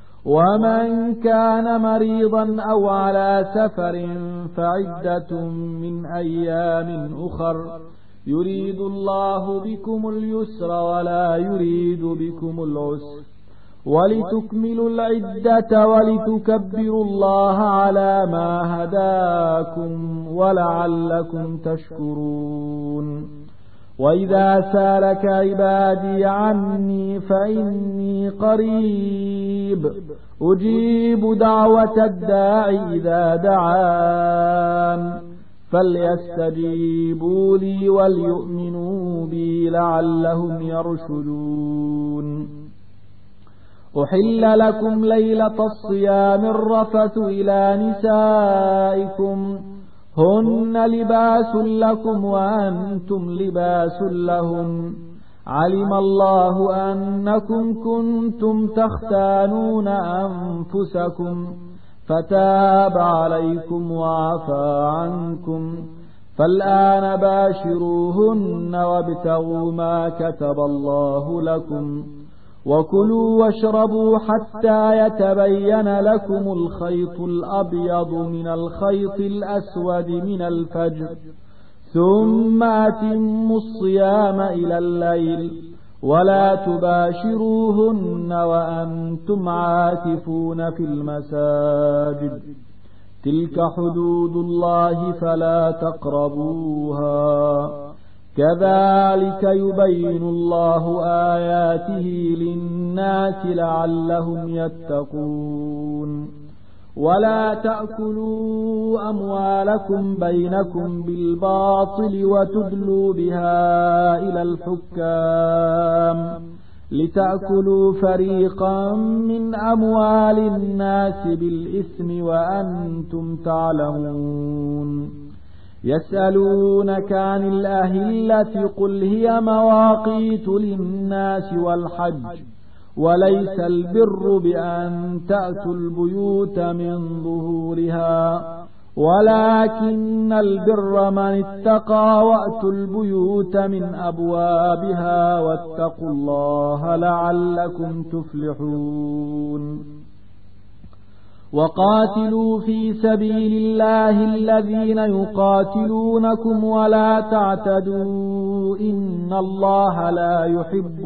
ومن كان مريضا أو على سفر فعدة من أيام أخر، يريد الله بكم اليسر ولا يريد بكم العسر، ولتكملوا العدة ولتكبروا الله على ما هداكم ولعلكم تشكرون. وإذا سالك عبادي عني فإني قريب أجيب دعوة الداعي إذا دعان، فليستجيبوا لي وليؤمنوا بي لعلهم يرشدون. أحل لكم ليلة الصيام الرفث إلى نسائكم هن لباس لكم وأنتم لباس لهن، علم الله أنكم كنتم تختانون أنفسكم فتاب عليكم وعفى عنكم، فالآن باشروهن وابتغوا ما كتب الله لكم، وكلوا واشربوا حتى يتبين لكم الخيط الأبيض من الخيط الأسود من الفجر، ثم أتموا الصيام إلى الليل، ولا تباشروهن وأنتم عاكفون في المساجد، تلك حدود الله فلا تقربوها، كذلك يبين الله آياته للناس لعلهم يتقون. ولا تأكلوا أموالكم بينكم بالباطل وتدلوا بها إلى الحكام لتأكلوا فريقا من أموال الناس بالإثم وأنتم تعلمون. يسألونك عن الأهلة قل هي مواقيت للناس والحج، وليس البر بأن تأتوا البيوت من ظهورها، ولكن البر من اتقى وأتوا البيوت من أبوابها واتقوا الله لعلكم تفلحون. وقاتلوا في سبيل الله الذين يقاتلونكم ولا تعتدوا إن الله لا يحب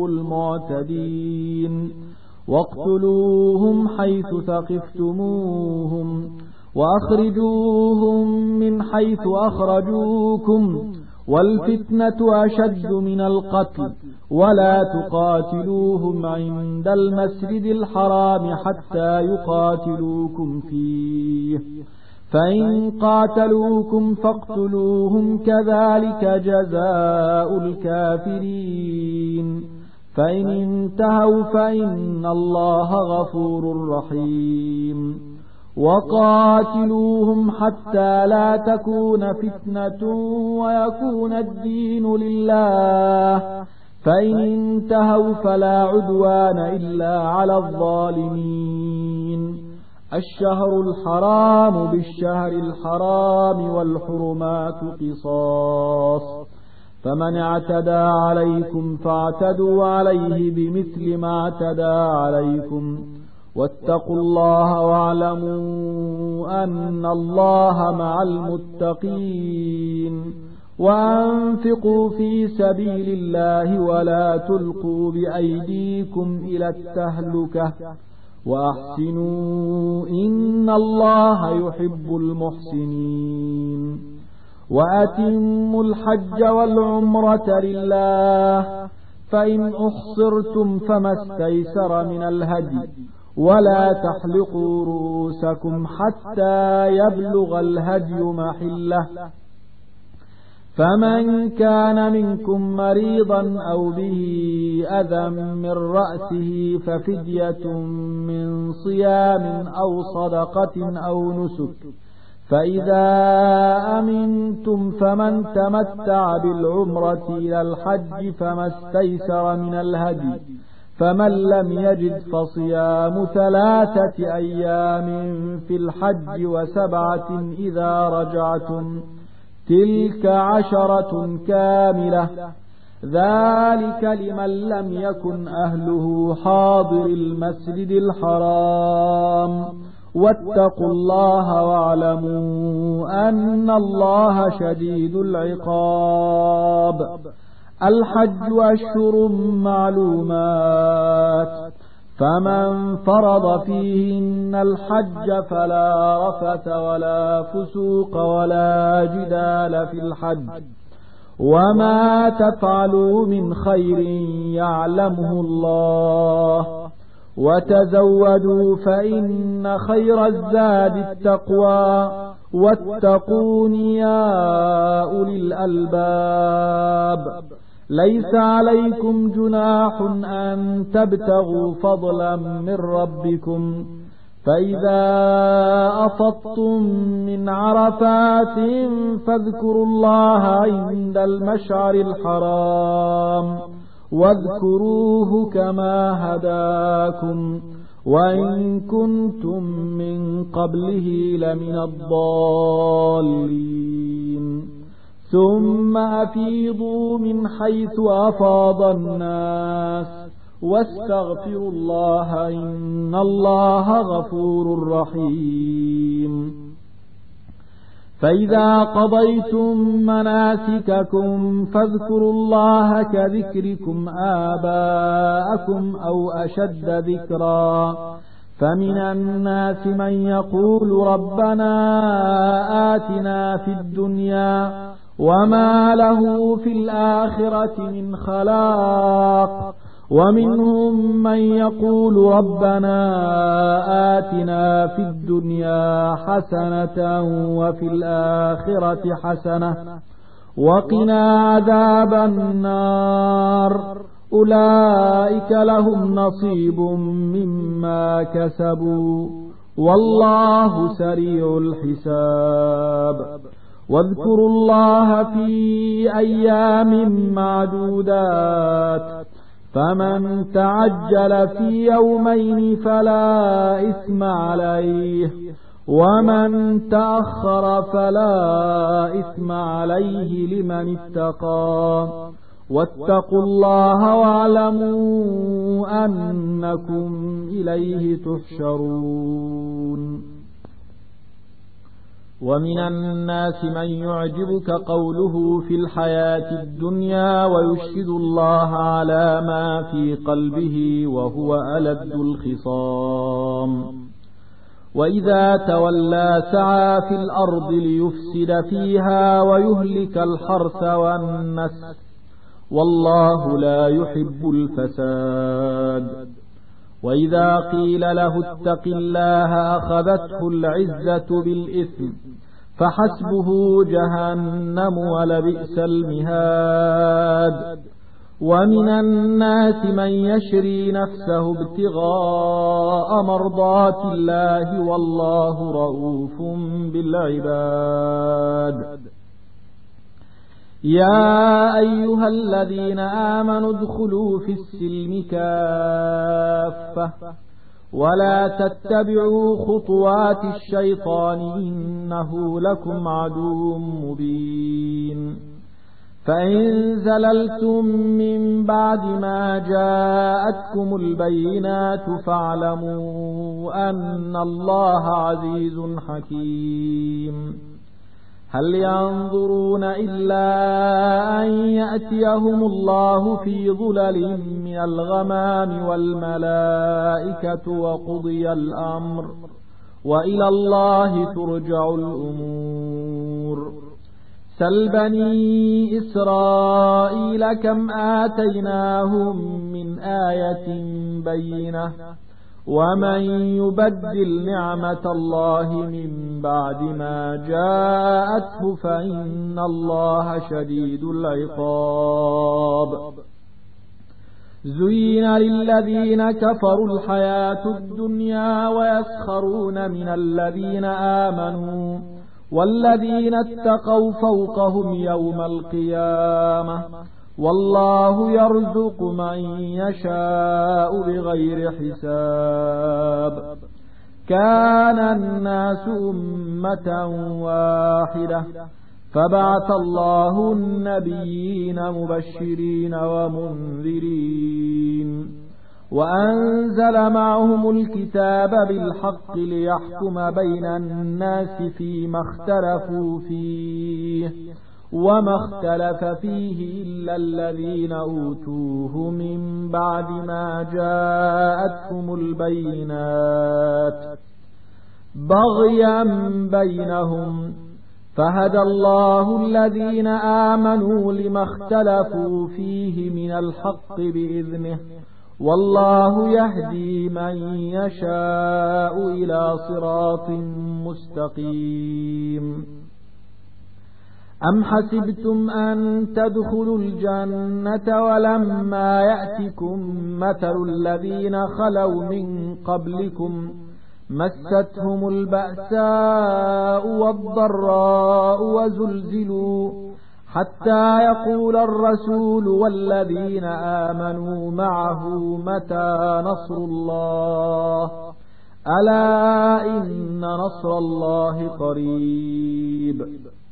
المعتدين. واقتلوهم حيث ثقفتموهم وأخرجوهم من حيث أخرجوكم والفتنة أشد من القتل ولا تقاتلوهم عند المسجد الحرام حتى يقاتلوكم فيه فإن قاتلوكم فاقتلوهم كذلك جزاء الكافرين فإن انتهوا فإن الله غفور رحيم وقاتلوهم حتى لا تكون فتنة ويكون الدين لله فإن انتهوا فلا عدوان إلا على الظالمين الشهر الحرام بالشهر الحرام والحرمات قصاص فمن اعتدى عليكم فاعتدوا عليه بمثل ما اعتدى عليكم واتقوا الله واعلموا أن الله مع المتقين وأنفقوا في سبيل الله ولا تلقوا بأيديكم إلى التهلكة وأحسنوا إن الله يحب المحسنين وأتموا الحج والعمرة لله فإن أحصرتم فما استيسر من الهدي ولا تحلقوا رؤوسكم حتى يبلغ الهدي محله فمن كان منكم مريضا أو به أذى من رأسه ففدية من صيام أو صدقة أو نسك فإذا أمنتم فمن تمتع بالعمرة إلى الحج فما استيسر من الهدي فمن لم يجد فصيام ثلاثة أيام في الحج وسبعة إذا رجعتم تلك عشرة كاملة ذلك لمن لم يكن أهله حاضر المسجد الحرام واتقوا الله واعلموا أن الله شديد العقاب الحج أشهر معلومات فمن فرض فيهن الحج فلا رفث ولا فسوق ولا جدال في الحج وما تفعلوا من خير يعلمه الله وتزودوا فإن خير الزاد التقوى واتقون يا أولي الألباب ليس عليكم جناح أن تبتغوا فضلا من ربكم فإذا أفضتم من عرفات فاذكروا الله عند المشعر الحرام واذكروه كما هداكم وإن كنتم من قبله لمن الضالين ثم أفيضوا من حيث أفاض الناس واستغفروا الله إن الله غفور رحيم فإذا قضيتم مناسككم فاذكروا الله كذكركم آباءكم أو أشد ذكرا فمن الناس من يقول ربنا آتنا في الدنيا وما له في الآخرة من خلاق ومنهم من يقول ربنا آتنا في الدنيا حسنة وفي الآخرة حسنة وقنا عذاب النار أولئك لهم نصيب مما كسبوا والله سريع الحساب واذكروا الله في أيام معدودات فمن تعجل في يومين فلا إثم عليه ومن تأخر فلا إثم عليه لمن اتقى واتقوا الله واعلموا أنكم إليه تحشرون ومن الناس من يعجبك قوله في الحياة الدنيا ويشهد الله على ما في قلبه وهو ألد الخصام وإذا تولى سعى في الأرض ليفسد فيها ويهلك الحرث والنسل والله لا يحب الفساد. وإذا قيل له اتق الله أخذته العزة بالإثم فحسبه جهنم ولبئس المهاد. ومن الناس من يشري نفسه ابتغاء مرضات الله والله رؤوف بالعباد. يا أيها الذين آمنوا ادخلوا في السلم كافة ولا تتبعوا خطوات الشيطان إنه لكم عدو مبين. فإن زللتم من بعد ما جاءتكم البينات فاعلموا أن الله عزيز حكيم. هل ينظرون إلا أن يأتيهم الله في ظلل من الغمام والملائكة وقضي الأمر وإلى الله ترجع الأمور. سل بني إسرائيل كم آتيناهم من آية بينة ومن يبدل نعمة الله من بعد ما جاءته فإن الله شديد العقاب. زين للذين كفروا الحياة الدنيا ويسخرون من الذين آمنوا والذين اتقوا فوقهم يوم القيامة والله يرزق من يشاء بغير حساب. كان الناس أمة واحدة فبعث الله النبيين مبشرين ومنذرين وأنزل معهم الكتاب بالحق ليحكم بين الناس فيما اختلفوا فيه وما اختلف فيه إلا الذين أوتوه من بعد ما جاءتهم البينات بغيا بينهم فهدى الله الذين آمنوا لما اختلفوا فيه من الحق بإذنه والله يهدي من يشاء إلى صراط مستقيم. أم حسبتم أن تدخلوا الجنة ولما يأتكم مثل الذين خلوا من قبلكم مستهم البأساء والضراء وزلزلوا حتى يقول الرسول والذين آمنوا معه متى نصر الله ألا إن نصر الله قريب.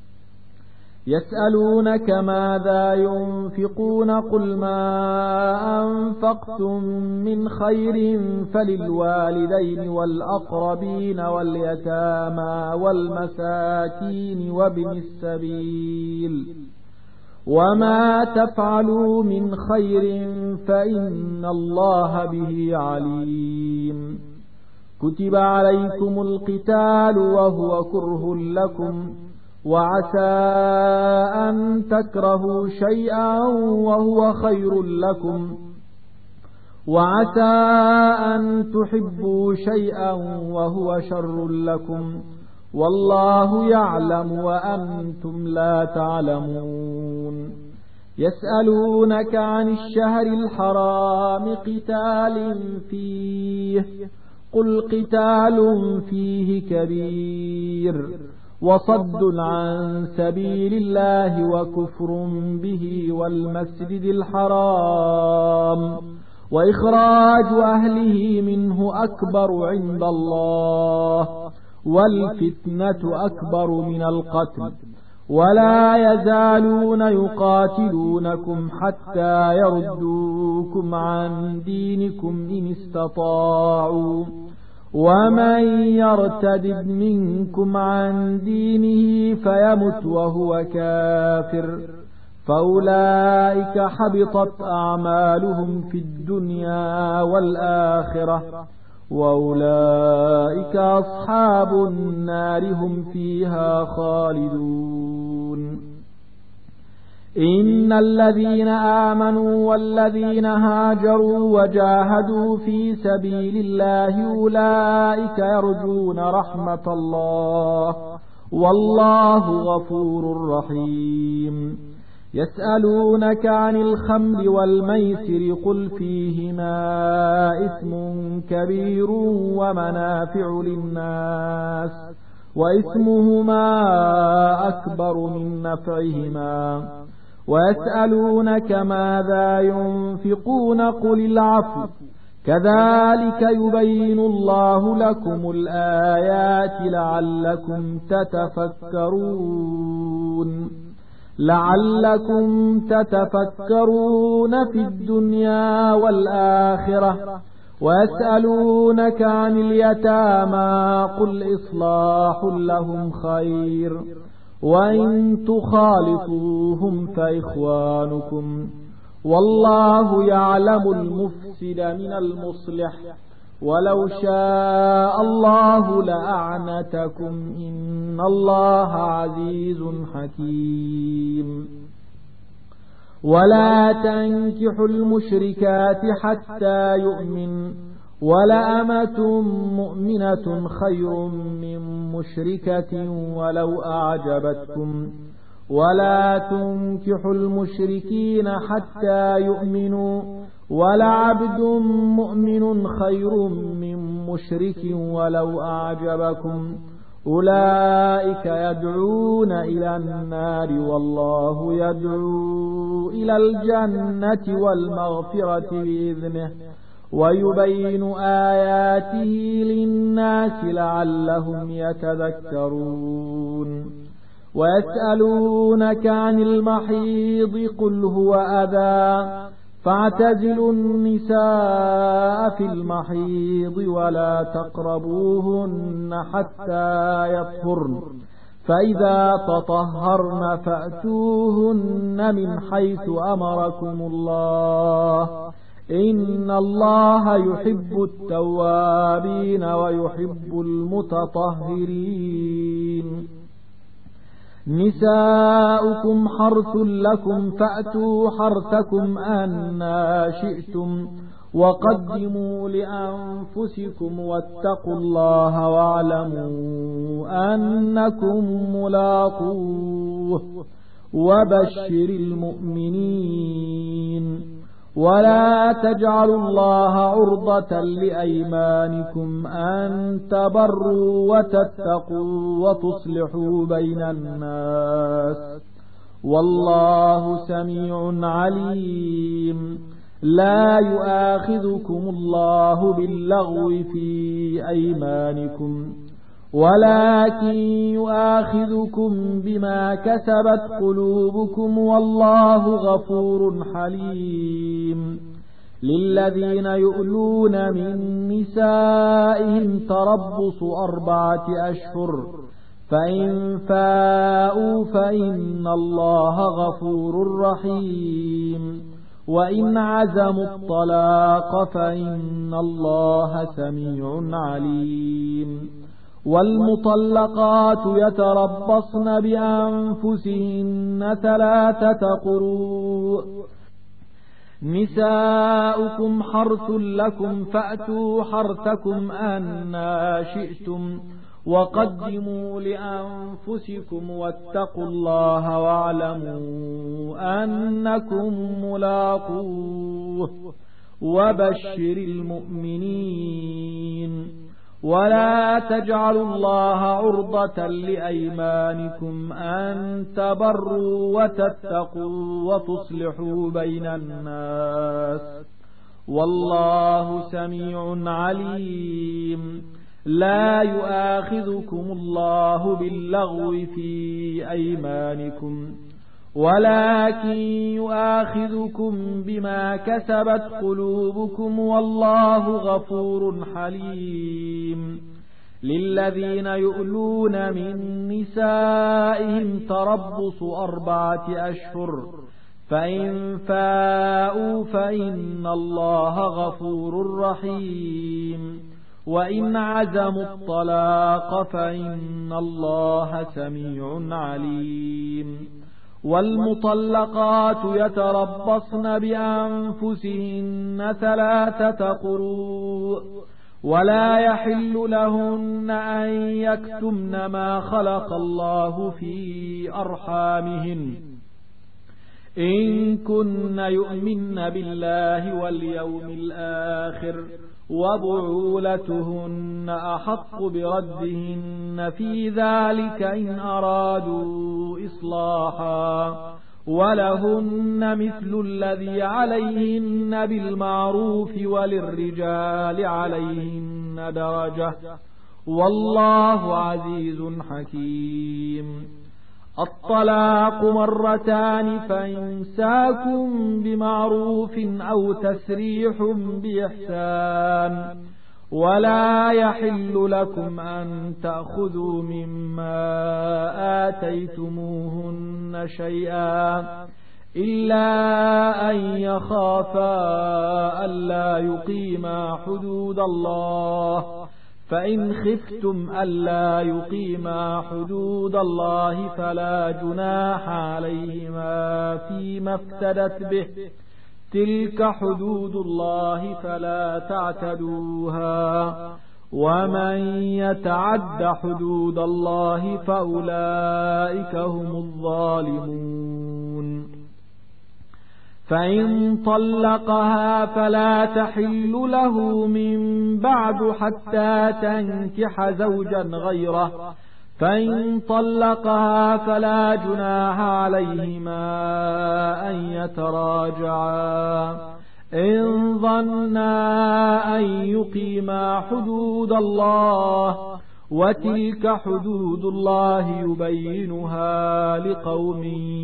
يسألونك ماذا ينفقون قل ما أنفقتم من خير فللوالدين والأقربين واليتامى والمساكين وابن السبيل وما تفعلوا من خير فإن الله به عليم. كتب عليكم القتال وهو كره لكم وعسى أن تكرهوا شيئا وهو خير لكم وعسى أن تحبوا شيئا وهو شر لكم والله يعلم وأنتم لا تعلمون. يسألونك عن الشهر الحرام قتال فيه قل قتال فيه كبير وصد عن سبيل الله وكفر به والمسجد الحرام وإخراج أهله منه أكبر عند الله والفتنة أكبر من القتل ولا يزالون يقاتلونكم حتى يردوكم عن دينكم إن استطاعوا ومن يرتد منكم عن دينه فيمت وهو كافر فأولئك حبطت أعمالهم في الدنيا والآخرة وأولئك أصحاب النار هم فيها خالدون. إن الذين آمنوا والذين هاجروا وجاهدوا في سبيل الله أولئك يرجون رحمة الله والله غفور رحيم. يسألونك عن الخمر والميسر قل فيهما إثم كبير ومنافع للناس وإثمهما أكبر من نفعهما ويسألونك ماذا ينفقون قل العفو كذلك يبين الله لكم الآيات لعلكم تتفكرون لعلكم تتفكرون في الدنيا والآخرة. ويسألونك عن اليتامى قل إصلاح لهم خير وإن تخالطوهم فإخوانكم والله يعلم المفسد من المصلح ولو شاء الله لأعنتكم إن الله عزيز حكيم. ولا تنكحوا المشركات حتى يؤمن ولأمة مؤمنة خير من مشركة ولو أعجبتكم ولا تنكحوا المشركين حتى يؤمنوا ولعبد مؤمن خير من مشرك ولو أعجبكم أولئك يدعون إلى النار والله يدعو إلى الجنة والمغفرة بإذنه ويبين آياته للناس لعلهم يتذكرون. ويسألونك عن المحيض قل هو أذى فاعتزلوا النساء في المحيض ولا تقربوهن حتى يطهرن فإذا تطهرن فأتوهن من حيث أمركم الله إن الله يحب التوابين ويحب المتطهرين. نساؤكم حرث لكم فأتوا حرثكم أنى شئتم وقدموا لأنفسكم واتقوا الله واعلموا أنكم ملاقوه وبشر المؤمنين. ولا تجعلوا الله عرضة لأيمانكم أن تبروا وتتقوا وتصلحوا بين الناس والله سميع عليم. لا يؤاخذكم الله باللغو في أيمانكم ولكن يؤاخذكم بما كسبت قلوبكم والله غفور حليم. للذين يؤلون من نسائهم تربص أربعة أشهر فإن فاءوا فإن الله غفور رحيم. وإن عزموا الطلاق فإن الله سميع عليم. والمطلقات يتربصن بأنفسهن ثلاثة قروء نساؤكم حرث لكم فأتوا حرثكم أنى شئتم وقدموا لأنفسكم واتقوا الله واعلموا أنكم ملاقوه وبشر المؤمنين. ولا تجعلوا الله عرضة لأيمانكم أن تبروا وتتقوا وتصلحوا بين الناس والله سميع عليم. لا يؤاخذكم الله باللغو في أيمانكم ولكن يؤاخذكم بما كسبت قلوبكم والله غفور حليم. للذين يؤلون من نسائهم تربص أربعة أشهر فإن فاءوا فإن الله غفور رحيم. وإن عزموا الطلاق فإن الله سميع عليم والمطلقات يتربصن بأنفسهن ثلاثة قروء ولا يحل لهن أن يكتمن ما خلق الله في أرحامهن إن كن يؤمن بالله واليوم الآخر وبعولتهن أحق بردهن في ذلك إن أرادوا إصلاحا ولهن مثل الذي عليهن بالمعروف وللرجال عليهن درجة والله عزيز حكيم الطلاق مرتان فإمساك بمعروف أو تسريح بإحسان ولا يحل لكم أن تأخذوا مما آتيتموهن شيئا إلا أن يخافا ألا يقيما حدود الله فإن خفتم ألا يقيما حدود الله فلا جناح عليهما فيما افتدت به تلك حدود الله فلا تعتدوها ومن يتعد حدود الله فأولئك هم الظالمون فإن طلقها فلا تحل له من بعد حتى تنكح زوجا غيره فإن طلقها فلا جناح عليهما أن يتراجعا إن ظنا أن يقيما حدود الله وتلك حدود الله يبينها لقوم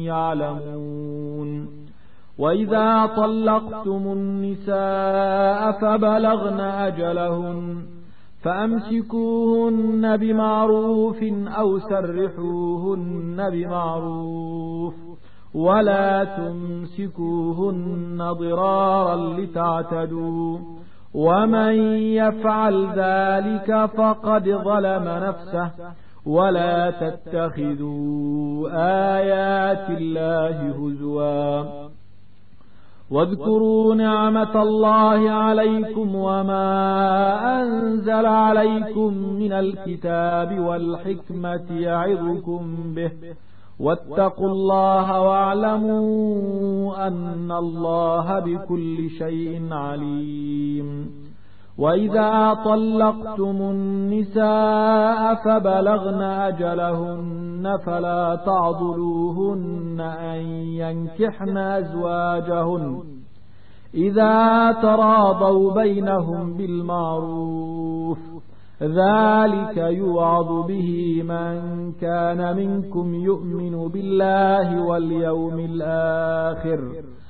يعلمون وإذا طلقتم النساء فبلغن أجلهن فأمسكوهن بمعروف أو سرحوهن بمعروف ولا تمسكوهن ضرارا لتعتدوا ومن يفعل ذلك فقد ظلم نفسه ولا تتخذوا آيات الله هزوا واذكروا نعمة الله عليكم وما أنزل عليكم من الكتاب والحكمة يعظكم به واتقوا الله واعلموا أن الله بكل شيء عليم وإذا طلقتم النساء فبلغن أجلهن فلا تعضلوهن أن ينكحن أزواجهن إذا تراضوا بينهم بالمعروف ذلك يوعظ به من كان منكم يؤمن بالله واليوم الآخر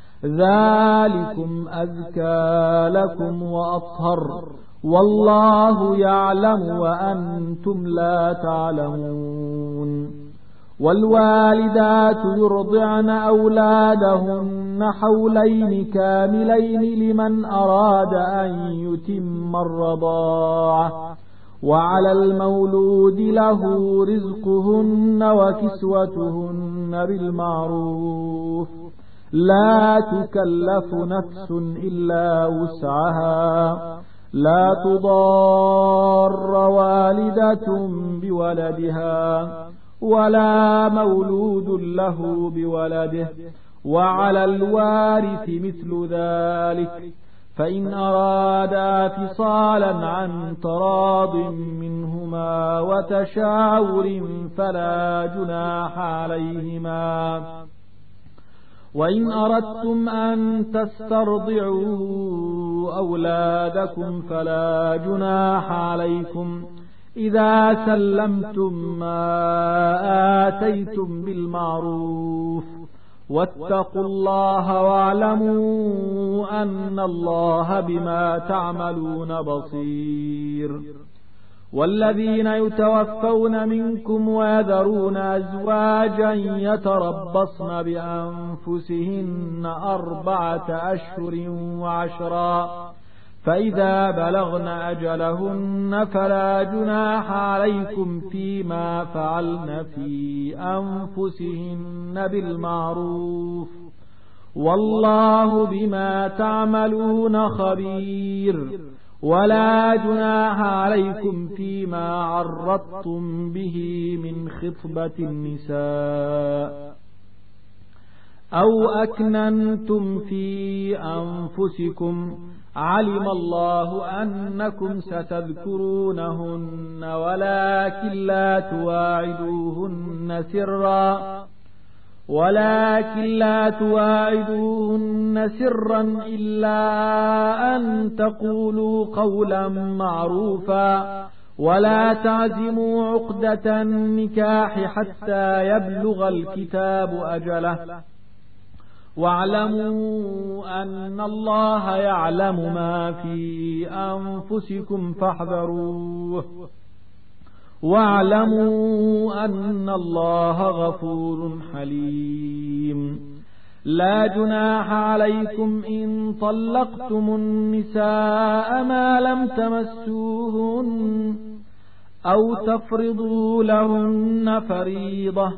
ذلكم أزكى لكم وأطهر والله يعلم وأنتم لا تعلمون والوالدات يرضعن أولادهن حولين كاملين لمن أراد أن يتم الرضاعة وعلى المولود له رزقهن وكسوتهن بالمعروف لا تكلف نفس إلا وسعها لا تضار والدة بولدها ولا مولود له بولده وعلى الوارث مثل ذلك فإن أرادا فصالا عن تراض منهما وتشاور فلا جناح عليهما وإن أردتم أن تسترضعوا أولادكم فلا جناح عليكم إذا سلمتم ما آتيتم بالمعروف واتقوا الله واعلموا أن الله بما تعملون بصير والذين يتوفون منكم ويذرون أزواجا يتربصن بأنفسهن أربعة أشهر وعشرا فإذا بلغن أجلهن فلا جناح عليكم فيما فعلن في أنفسهن بالمعروف والله بما تعملون خبير ولا جناح عليكم فيما عرضتم به من خطبة النساء أو أكننتم في أنفسكم علم الله أنكم ستذكرونهن ولكن لا تواعدوهن سرا ولكن لا تواعدوهن سرا إلا أن تقولوا قولا معروفا ولا تعزموا عقدة النكاح حتى يبلغ الكتاب أجله واعلموا أن الله يعلم ما في أنفسكم فاحذروه واعلموا أن الله غفور حليم لا جناح عليكم إن طلقتم النساء ما لم تمسوهن أو تفرضوا لهن فريضة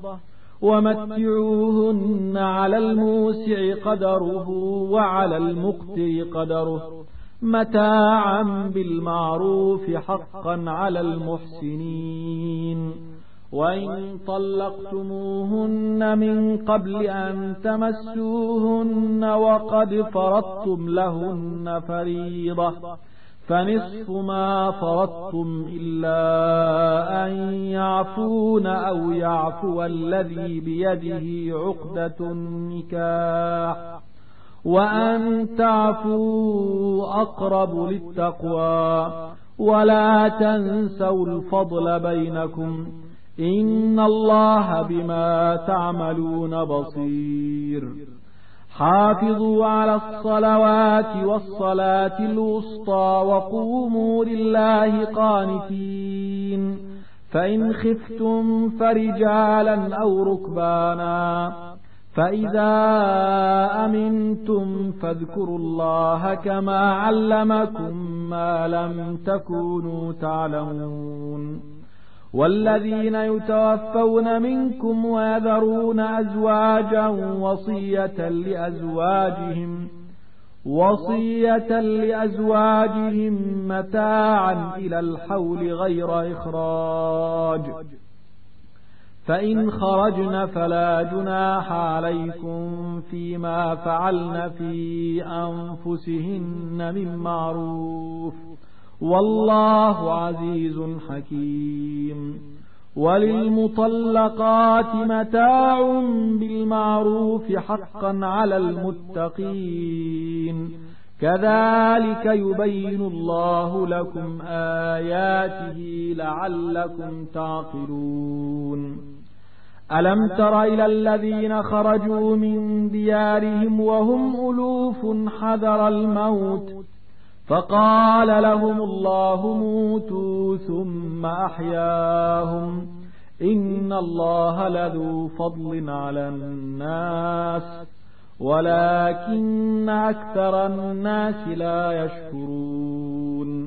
ومتعوهن على الموسع قدره وعلى المقتر قدره متاعا بالمعروف حقا على المحسنين وإن طلقتموهن من قبل أن تمسوهن وقد فرضتم لهن فريضة فنصف ما فرضتم إلا أن يعفون أو يعفو الذي بيده عقدة النكاح وأن تعفوا أقرب للتقوى ولا تنسوا الفضل بينكم إن الله بما تعملون بصير حافظوا على الصلوات والصلاة الوسطى وقوموا لله قانتين فإن خفتم فرجالا أو ركبانا فإذا أمنتم فاذكروا الله كما علمكم ما لم تكونوا تعلمون والذين يتوفون منكم ويذرون أزواجا وصية لأزواجهم وصية لأزواجهم متاعا إلى الحول غير إخراج فإن خرجن فلا جناح عليكم فيما فعلن في أنفسهن من معروف والله عزيز حكيم وللمطلقات متاع بالمعروف حقا على المتقين كذلك يبين الله لكم آياته لعلكم تعقلون ألم تر إلى الذين خرجوا من ديارهم وهم ألوف حذر الموت فقال لهم الله موتوا ثم أحياهم إن الله لذو فضل على الناس ولكن أكثر الناس لا يشكرون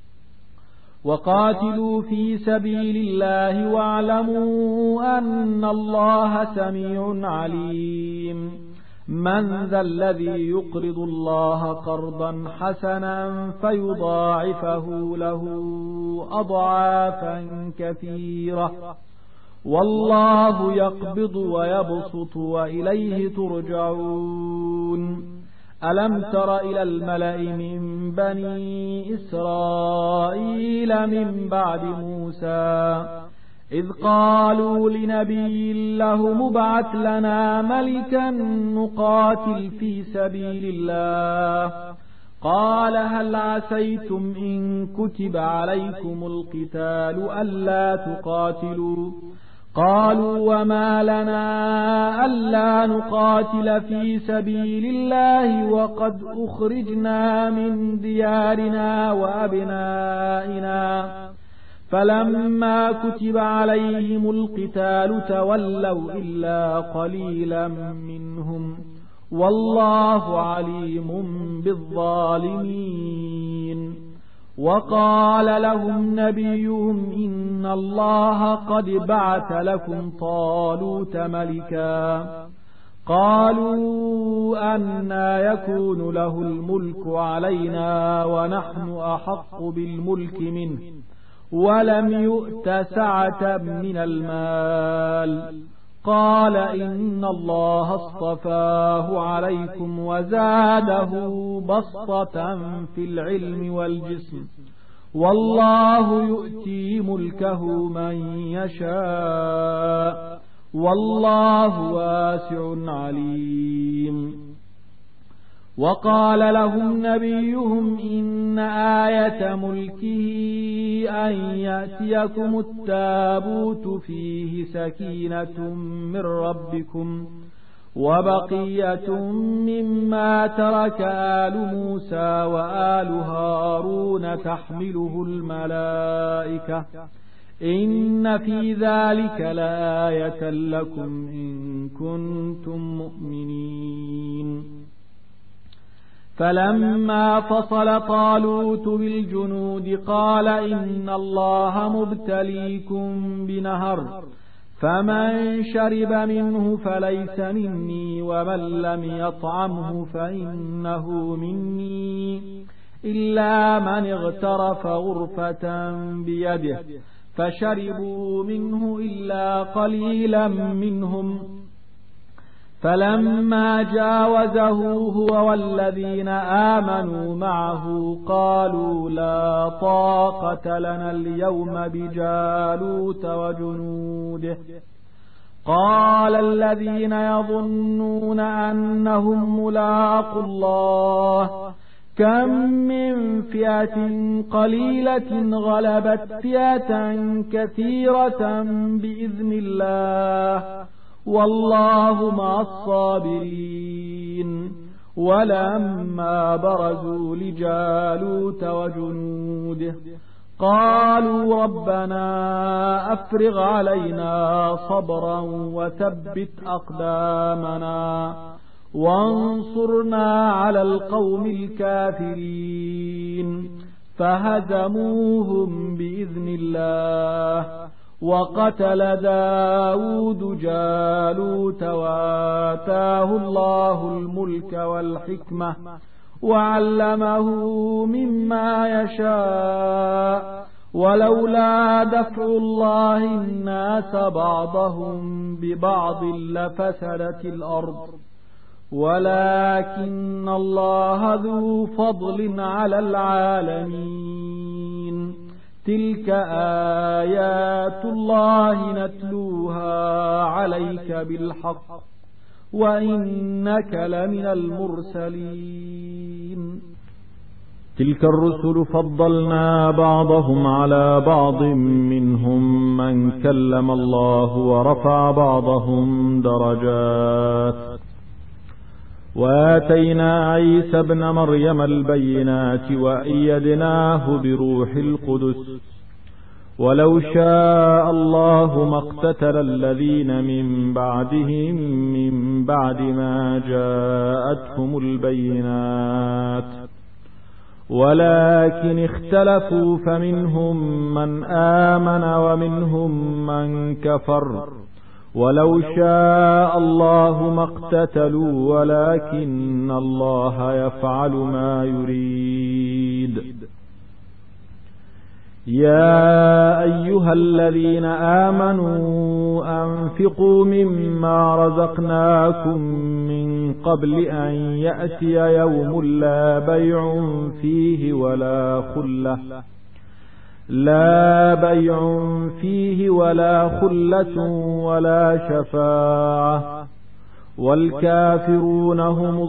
وقاتلوا في سبيل الله واعلموا أن الله سميع عليم من ذا الذي يقرض الله قرضا حسنا فيضاعفه له أضعافا كثيرة والله يقبض ويبسط وإليه ترجعون ألم تر إلى الملأ من بني إسرائيل من بعد موسى إذ قالوا لنبي له مبعث لنا ملكا نقاتل في سبيل الله قال هل عسيتم إن كتب عليكم القتال ألا تقاتلوا قالوا وما لنا ألا نقاتل في سبيل الله وقد أخرجنا من ديارنا وأبنائنا فلما كتب عليهم القتال تولوا إلا قليلا منهم والله عليم بالظالمين. وقال لهم نبيهم إن الله قد بعث لكم طالوت ملكا. قالوا أنى يكون له الملك علينا ونحن أحق بالملك منه ولم يؤت سعة من المال. قال إن الله اصطفاه عليكم وزاده بسطة في العلم والجسم والله يؤتي ملكه من يشاء والله واسع عليم. وقال لهم نبيهم إن آية ملكه أن يأتيكم التابوت فيه سكينة من ربكم وبقية مما ترك آل موسى وآل هارون تحمله الملائكة إن في ذلك لآية لكم إن كنتم مؤمنين. فلما فصل طالوت بالجنود قال إن الله مبتليكم بنهر فمن شرب منه فليس مني ومن لم يطعمه فإنه مني إلا من اغترف غرفة بيده فشربوا منه إلا قليلا منهم. فلما جاوزه هو والذين آمنوا معه قالوا لا طاقة لنا اليوم بجالوت وجنوده. قال الذين يظنون أنهم ملاقوا الله كم من فئة قليلة غلبت فئة كثيرة بإذن الله والله مع الصابرين. ولما برزوا لجالوت وجنوده قالوا ربنا أفرغ علينا صبرا وثبت أقدامنا وانصرنا على القوم الكافرين. فهزموهم بإذن الله وقتل داود جالوت وآتاه الله الملك والحكمة وعلمه مما يشاء ولولا دفع الله الناس بعضهم ببعض لفسدت الأرض ولكن الله ذو فضل على العالمين. تلك آيات الله نتلوها عليك بالحق وإنك لمن المرسلين. تلك الرسل فضلنا بعضهم على بعض منهم من كلم الله ورفع بعضهم درجات. وآتينا عيسى ابن مريم البينات وأيدناه بروح القدس. ولو شاء الله ما اقتتل الذين من بعدهم من بعد ما جاءتهم البينات ولكن اختلفوا فمنهم من آمن ومنهم من كفر. ولو شاء الله ما اقتتلوا ولكن الله يفعل ما يريد. يا أيها الذين آمنوا أنفقوا مما رزقناكم من قبل أن يأتي يوم لا بيع فيه ولا خلة لا بيع فيه ولا خلة ولا شفاعة والكافرون هم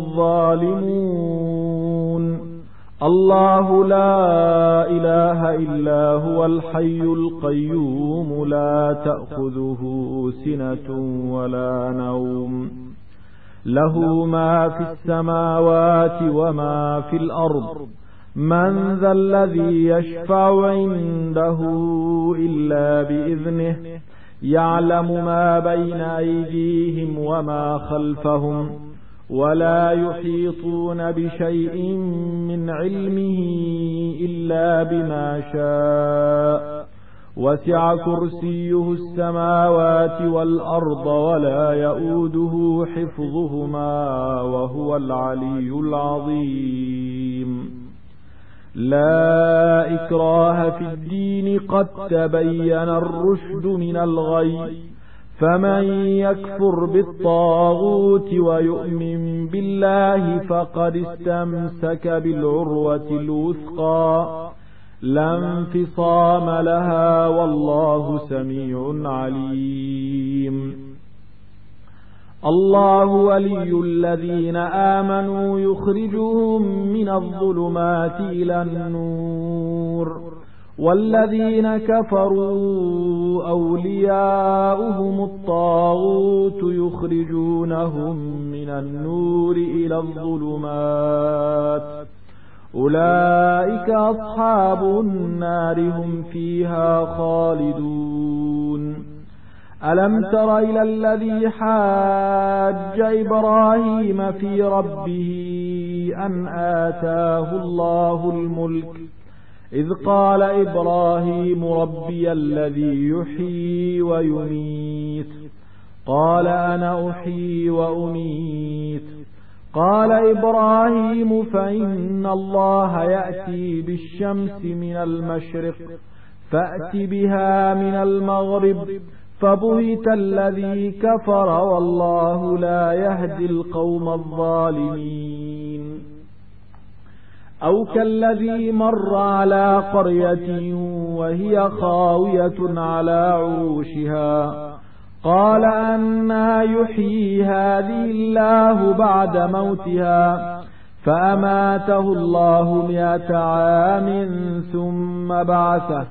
الظالمون. الله لا إله إلا هو الحي القيوم لا تأخذه سنة ولا نوم له ما في السماوات وما في الأرض. من ذا الذي يشفع عنده إلا بإذنه يعلم ما بين أيديهم وما خلفهم ولا يحيطون بشيء من علمه إلا بما شاء وسع كرسيه السماوات والأرض ولا يؤوده حفظهما وهو العلي العظيم. لا إكراه في الدين قد تبين الرشد من الغي فمن يكفر بالطاغوت ويؤمن بالله فقد استمسك بالعروة الوثقى لا انفصام لها والله سميع عليم. الله ولي الذين آمنوا يخرجهم من الظلمات إلى النور والذين كفروا أولياؤهم الطاغوت يخرجونهم من النور إلى الظلمات أولئك أصحاب النار هم فيها خالدون. ألم تر إلى الذي حاج إبراهيم في ربه أن آتاه الله الملك إذ قال إبراهيم ربي الذي يحيي ويميت قال أنا أحيي وأميت قال إبراهيم فإن الله يأتي بالشمس من المشرق فأت بها من المغرب فبهت الذي كفر والله لا يهدي القوم الظالمين. أو كالذي مر على قرية وهي خاوية على عروشها قال أنى يحيي هذه الله بعد موتها فأماته الله مئة عام ثم بعثه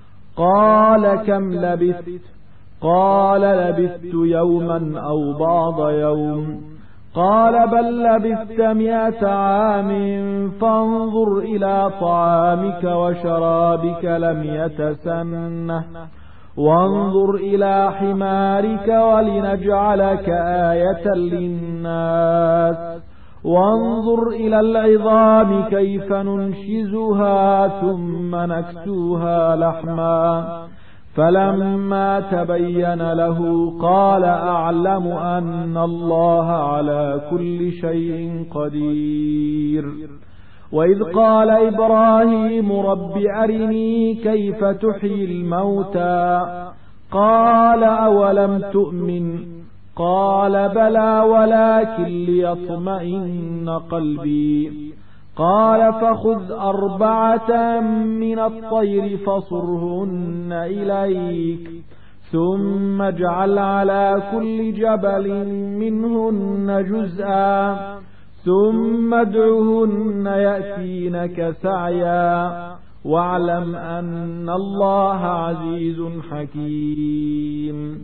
قال كم لبثت قال لبثت يوما أو بعض يوم قال بل لبثت مئة عام فانظر إلى طعامك وشرابك لم يتسنه وانظر إلى حمارك ولنجعلك آية للناس وانظر إلى العظام كيف ننشزها ثم نكسوها لحما فلما تبين له قال أعلم أن الله على كل شيء قدير. وإذ قال إبراهيم رب أرني كيف تحيي الموتى قال أولم تؤمن قال بلى ولكن ليطمئن قلبي قال فخذ أربعة من الطير فصرهن إليك ثم اجعل على كل جبل منهن جزءا ثم ادعهن يأتينك سعيا واعلم أن الله عزيز حكيم.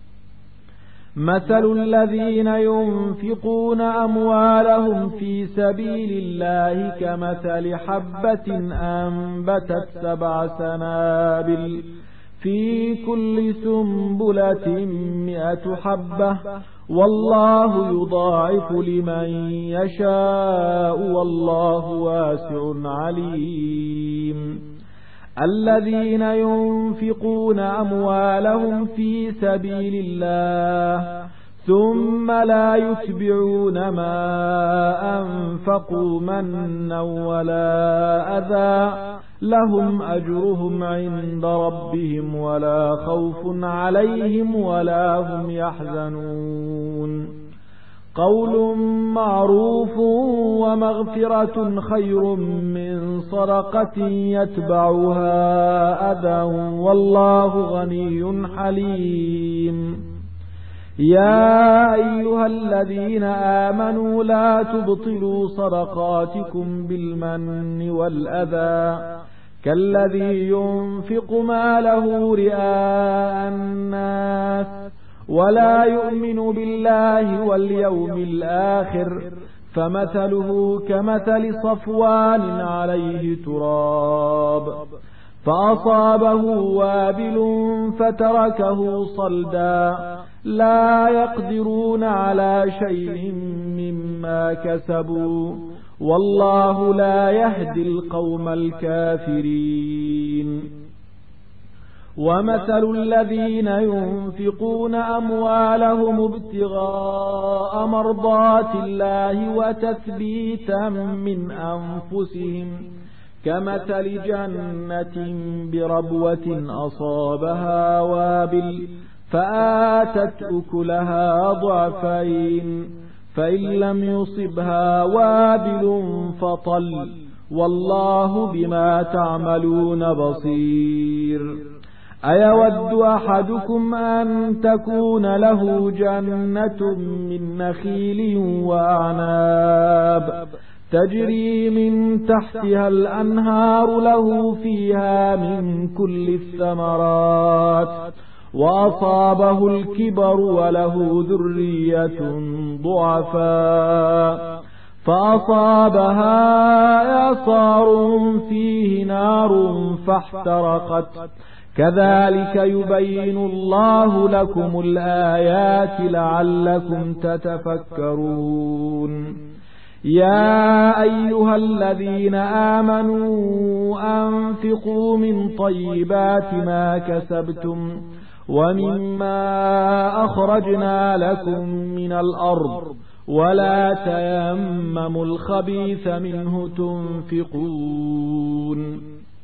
مثل الذين ينفقون أموالهم في سبيل الله كمثل حبة أنبتت سبع سنابل في كل سنبلة مئة حبة والله يضاعف لمن يشاء والله واسع عليم. الذين ينفقون أموالهم في سبيل الله ثم لا يتبعون ما أنفقوا منا ولا أذى لهم أجرهم عند ربهم ولا خوف عليهم ولا هم يحزنون. قول معروف ومغفرة خير من صدقة يتبعها أذى والله غني حليم. يا أيها الذين آمنوا لا تبطلوا صدقاتكم بالمن والأذى كالذي ينفق ماله رئاء الناس ولا يؤمن بالله واليوم الآخر فمثله كمثل صفوان عليه تراب فأصابه وابل فتركه صلدا لا يقدرون على شيء مما كسبوا والله لا يهدي القوم الكافرين ومثل الذين ينفقون أموالهم ابتغاء مرضات الله وتثبيتا من أنفسهم كمثل جنة بربوة أصابها وابل فآتت أكلها ضعفين فإن لم يصبها وابل فطل والله بما تعملون بصير أيود أحدكم أن تكون له جنة من نخيل وأعناب تجري من تحتها الأنهار له فيها من كل الثمرات وأصابه الكبر وله ذرية ضعفاء فأصابها إعصار فيه نار فاحترقت كذلك يبين الله لكم الآيات لعلكم تتفكرون يا أيها الذين آمنوا أنفقوا من طيبات ما كسبتم ومما أخرجنا لكم من الأرض ولا تيمموا الخبيث منه تنفقون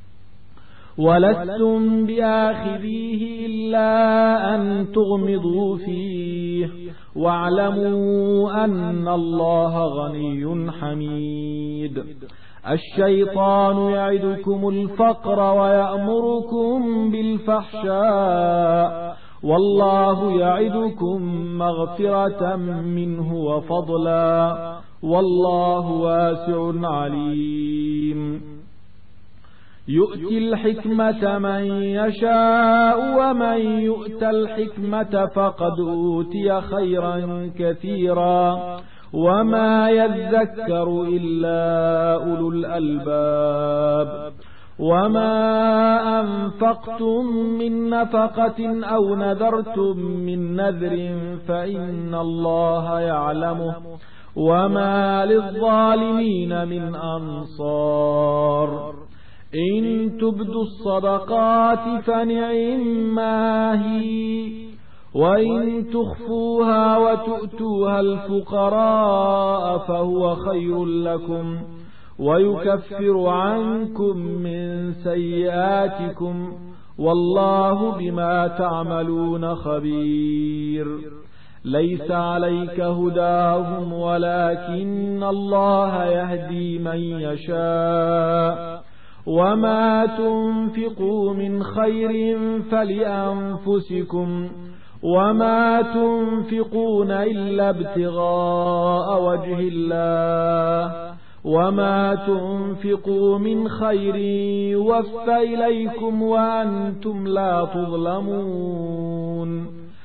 ولستم بآخذيه إلا أن تغمضوا فيه واعلموا أن الله غني حميد الشيطان يعدكم الفقر ويأمركم بالفحشاء والله يعدكم مغفرة منه وفضلا والله واسع عليم يؤتي الحكمة من يشاء ومن يؤت الحكمة فقد أوتي خيرا كثيرا وما يذكر إلا أولو الألباب وما أنفقتم من نفقة أو نذرتم من نذر فإن الله يعلمه وما للظالمين من أنصار إن تبدوا الصدقات فنعما هي وإن تخفوها وتؤتوها الفقراء فهو خير لكم ويكفر عنكم من سيئاتكم والله بما تعملون خبير ليس عليك هداهم ولكن الله يهدي من يشاء وما تنفقوا من خير فلأنفسكم وما تنفقون إلا ابتغاء وجه الله وما تنفقوا من خير يوفى إليكم وأنتم لا تظلمون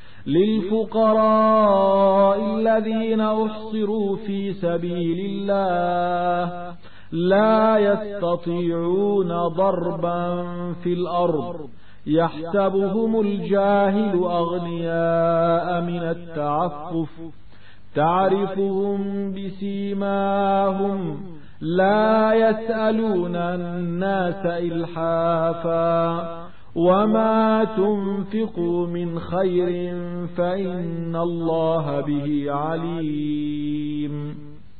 للفقراء الذين أحصروا في سبيل الله لا يستطيعون ضربا في الأرض يحسبهم الجاهل أغنياء من التعفف تعرفهم بسيماهم لا يسألون الناس إلحافا وما تنفقوا من خير فإن الله به عليم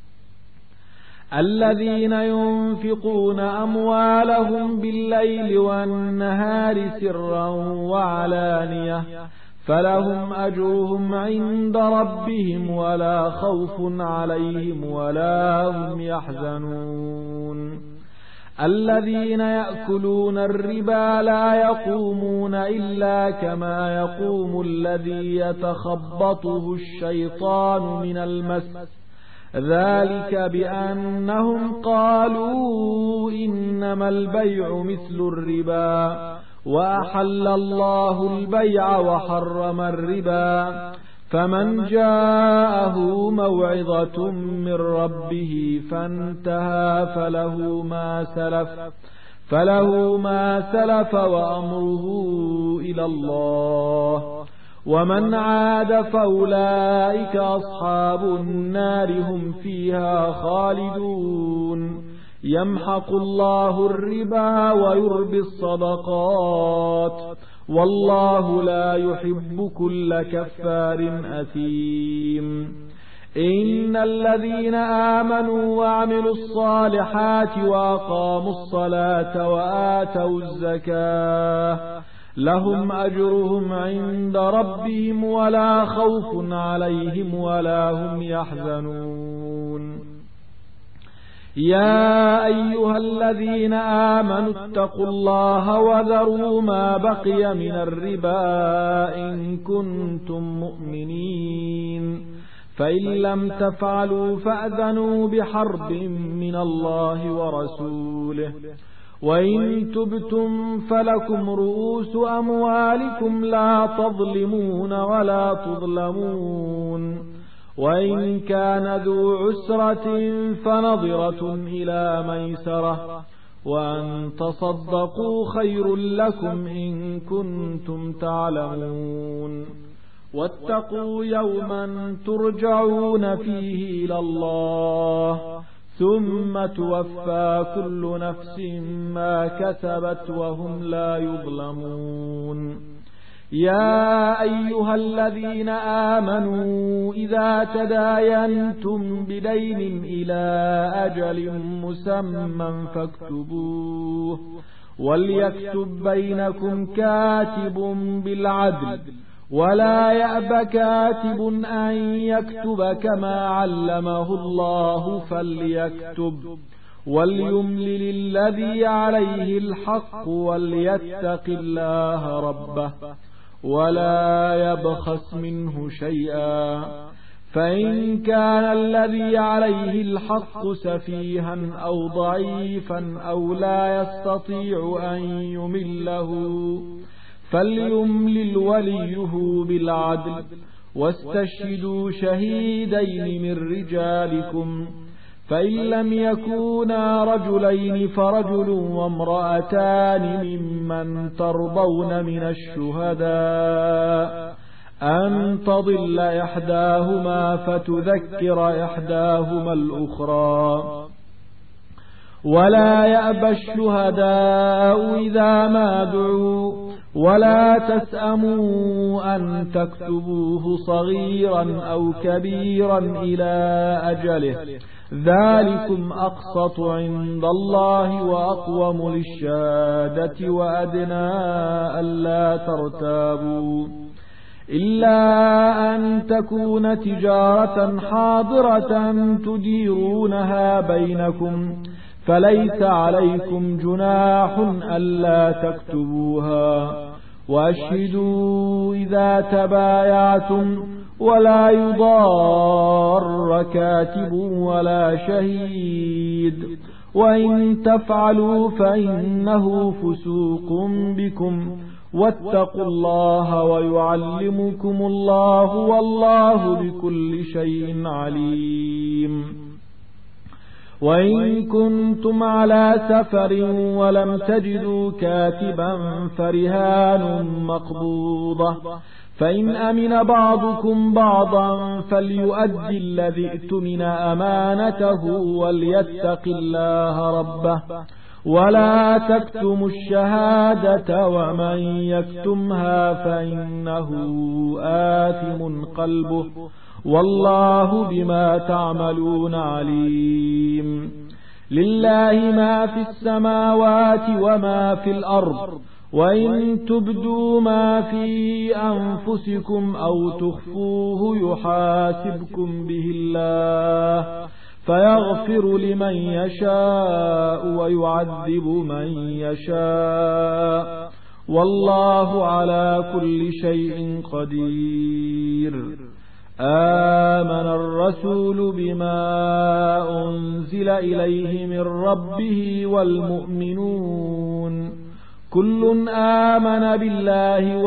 الذين ينفقون أموالهم بالليل والنهار سرا وعلانية فلهم أجرهم عند ربهم ولا خوف عليهم ولا هم يحزنون الذين يأكلون الربا لا يقومون إلا كما يقوم الذي يتخبطه الشيطان من المس ذلك بأنهم قالوا إنما البيع مثل الربا وأحل الله البيع وحرم الربا فمن جاءه موعظة من ربه فانتهى فله ما سلف فله ما سلف وأمره إلى الله ومن عاد فأولئك أصحاب النار هم فيها خالدون يمحق الله الربا ويربي الصدقات والله لا يحب كل كفار أثيم إن الذين آمنوا وعملوا الصالحات وأقاموا الصلاة وآتوا الزكاة لهم أجرهم عند ربهم ولا خوف عليهم ولا هم يحزنون يا أيها الذين آمنوا اتقوا الله وذروا ما بقي من الربا إن كنتم مؤمنين فإن لم تفعلوا فأذنوا بحرب من الله ورسوله وإن تبتم فلكم رؤوس أموالكم لا تظلمون ولا تظلمون وإن كان ذو عسرة فنظرة إلى ميسرة وأن تصدقوا خير لكم إن كنتم تعلمون واتقوا يوما ترجعون فيه إلى الله ثم توفى كل نفس ما كسبت وهم لا يظلمون يا أيها الذين آمنوا إذا تداينتم بدين إلى أجل مسمى فاكتبوه وليكتب بينكم كاتب بالعدل ولا يأب كاتب أن يكتب كما علمه الله فليكتب وليملل الذي عليه الحق وليتق الله ربه ولا يبخس منه شيئا فإن كان الذي عليه الحق سفيها أو ضعيفا أو لا يستطيع أن يمله فليملل وليه بالعدل واستشهدوا شهيدين من رجالكم فإن لم يكونا رجلين فرجل وامرأتان ممن ترضون من الشهداء أن تضل إحداهما فتذكر إحداهما الأخرى ولا يأبى الشهداء إذا ما دعوا ولا تسأموا أن تكتبوه صغيرا أو كبيرا إلى أجله ذلكم أقسط عند الله وأقوم للشهادة وأدنى ألا ترتابوا إلا أن تكون تجارة حاضرة تديرونها بينكم فليس عليكم جناح ألا تكتبوها وأشهدوا إذا تبايعتم ولا يضار كاتب ولا شهيد وإن تفعلوا فإنه فسوق بكم واتقوا الله ويعلمكم الله والله بكل شيء عليم وإن كنتم على سفر ولم تجدوا كاتبا فرهان مقبوضة فإن أمن بعضكم بعضا فليؤدي الذي ائتمن أمانته وليتق الله ربه ولا تكتموا الشهادة ومن يكتمها فإنه آثم قلبه والله بما تعملون عليم لله ما في السماوات وما في الأرض وإن تبدوا ما في أنفسكم أو تخفوه يحاسبكم به الله فيغفر لمن يشاء ويعذب من يشاء والله على كل شيء قدير آمن الرسول بما أنزل إليه من ربه والمؤمنون كل آمن بالله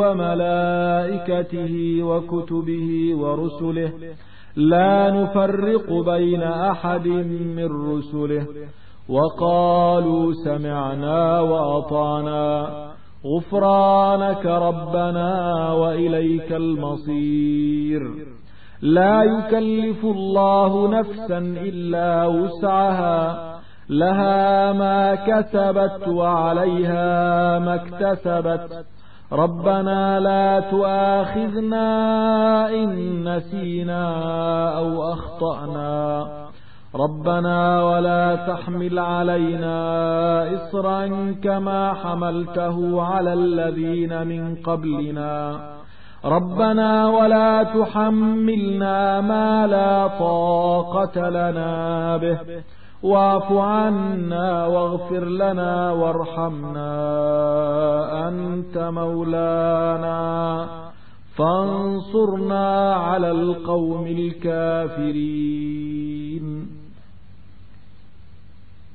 وملائكته وكتبه ورسله لا نفرق بين أحد من رسله وقالوا سمعنا وأطعنا غفرانك ربنا وإليك المصير. لا يكلف الله نفسا إلا وسعها، لها ما كسبت وعليها ما اكتسبت. ربنا لا تؤاخذنا إن نسينا أو أخطأنا، ربنا ولا تحمل علينا إصرا كما حملته على الذين من قبلنا، ربنا ولا تحملنا ما لا طاقة لنا به، واعف عنا واغفر لنا وارحمنا، أنت مولانا فانصرنا على القوم الكافرين.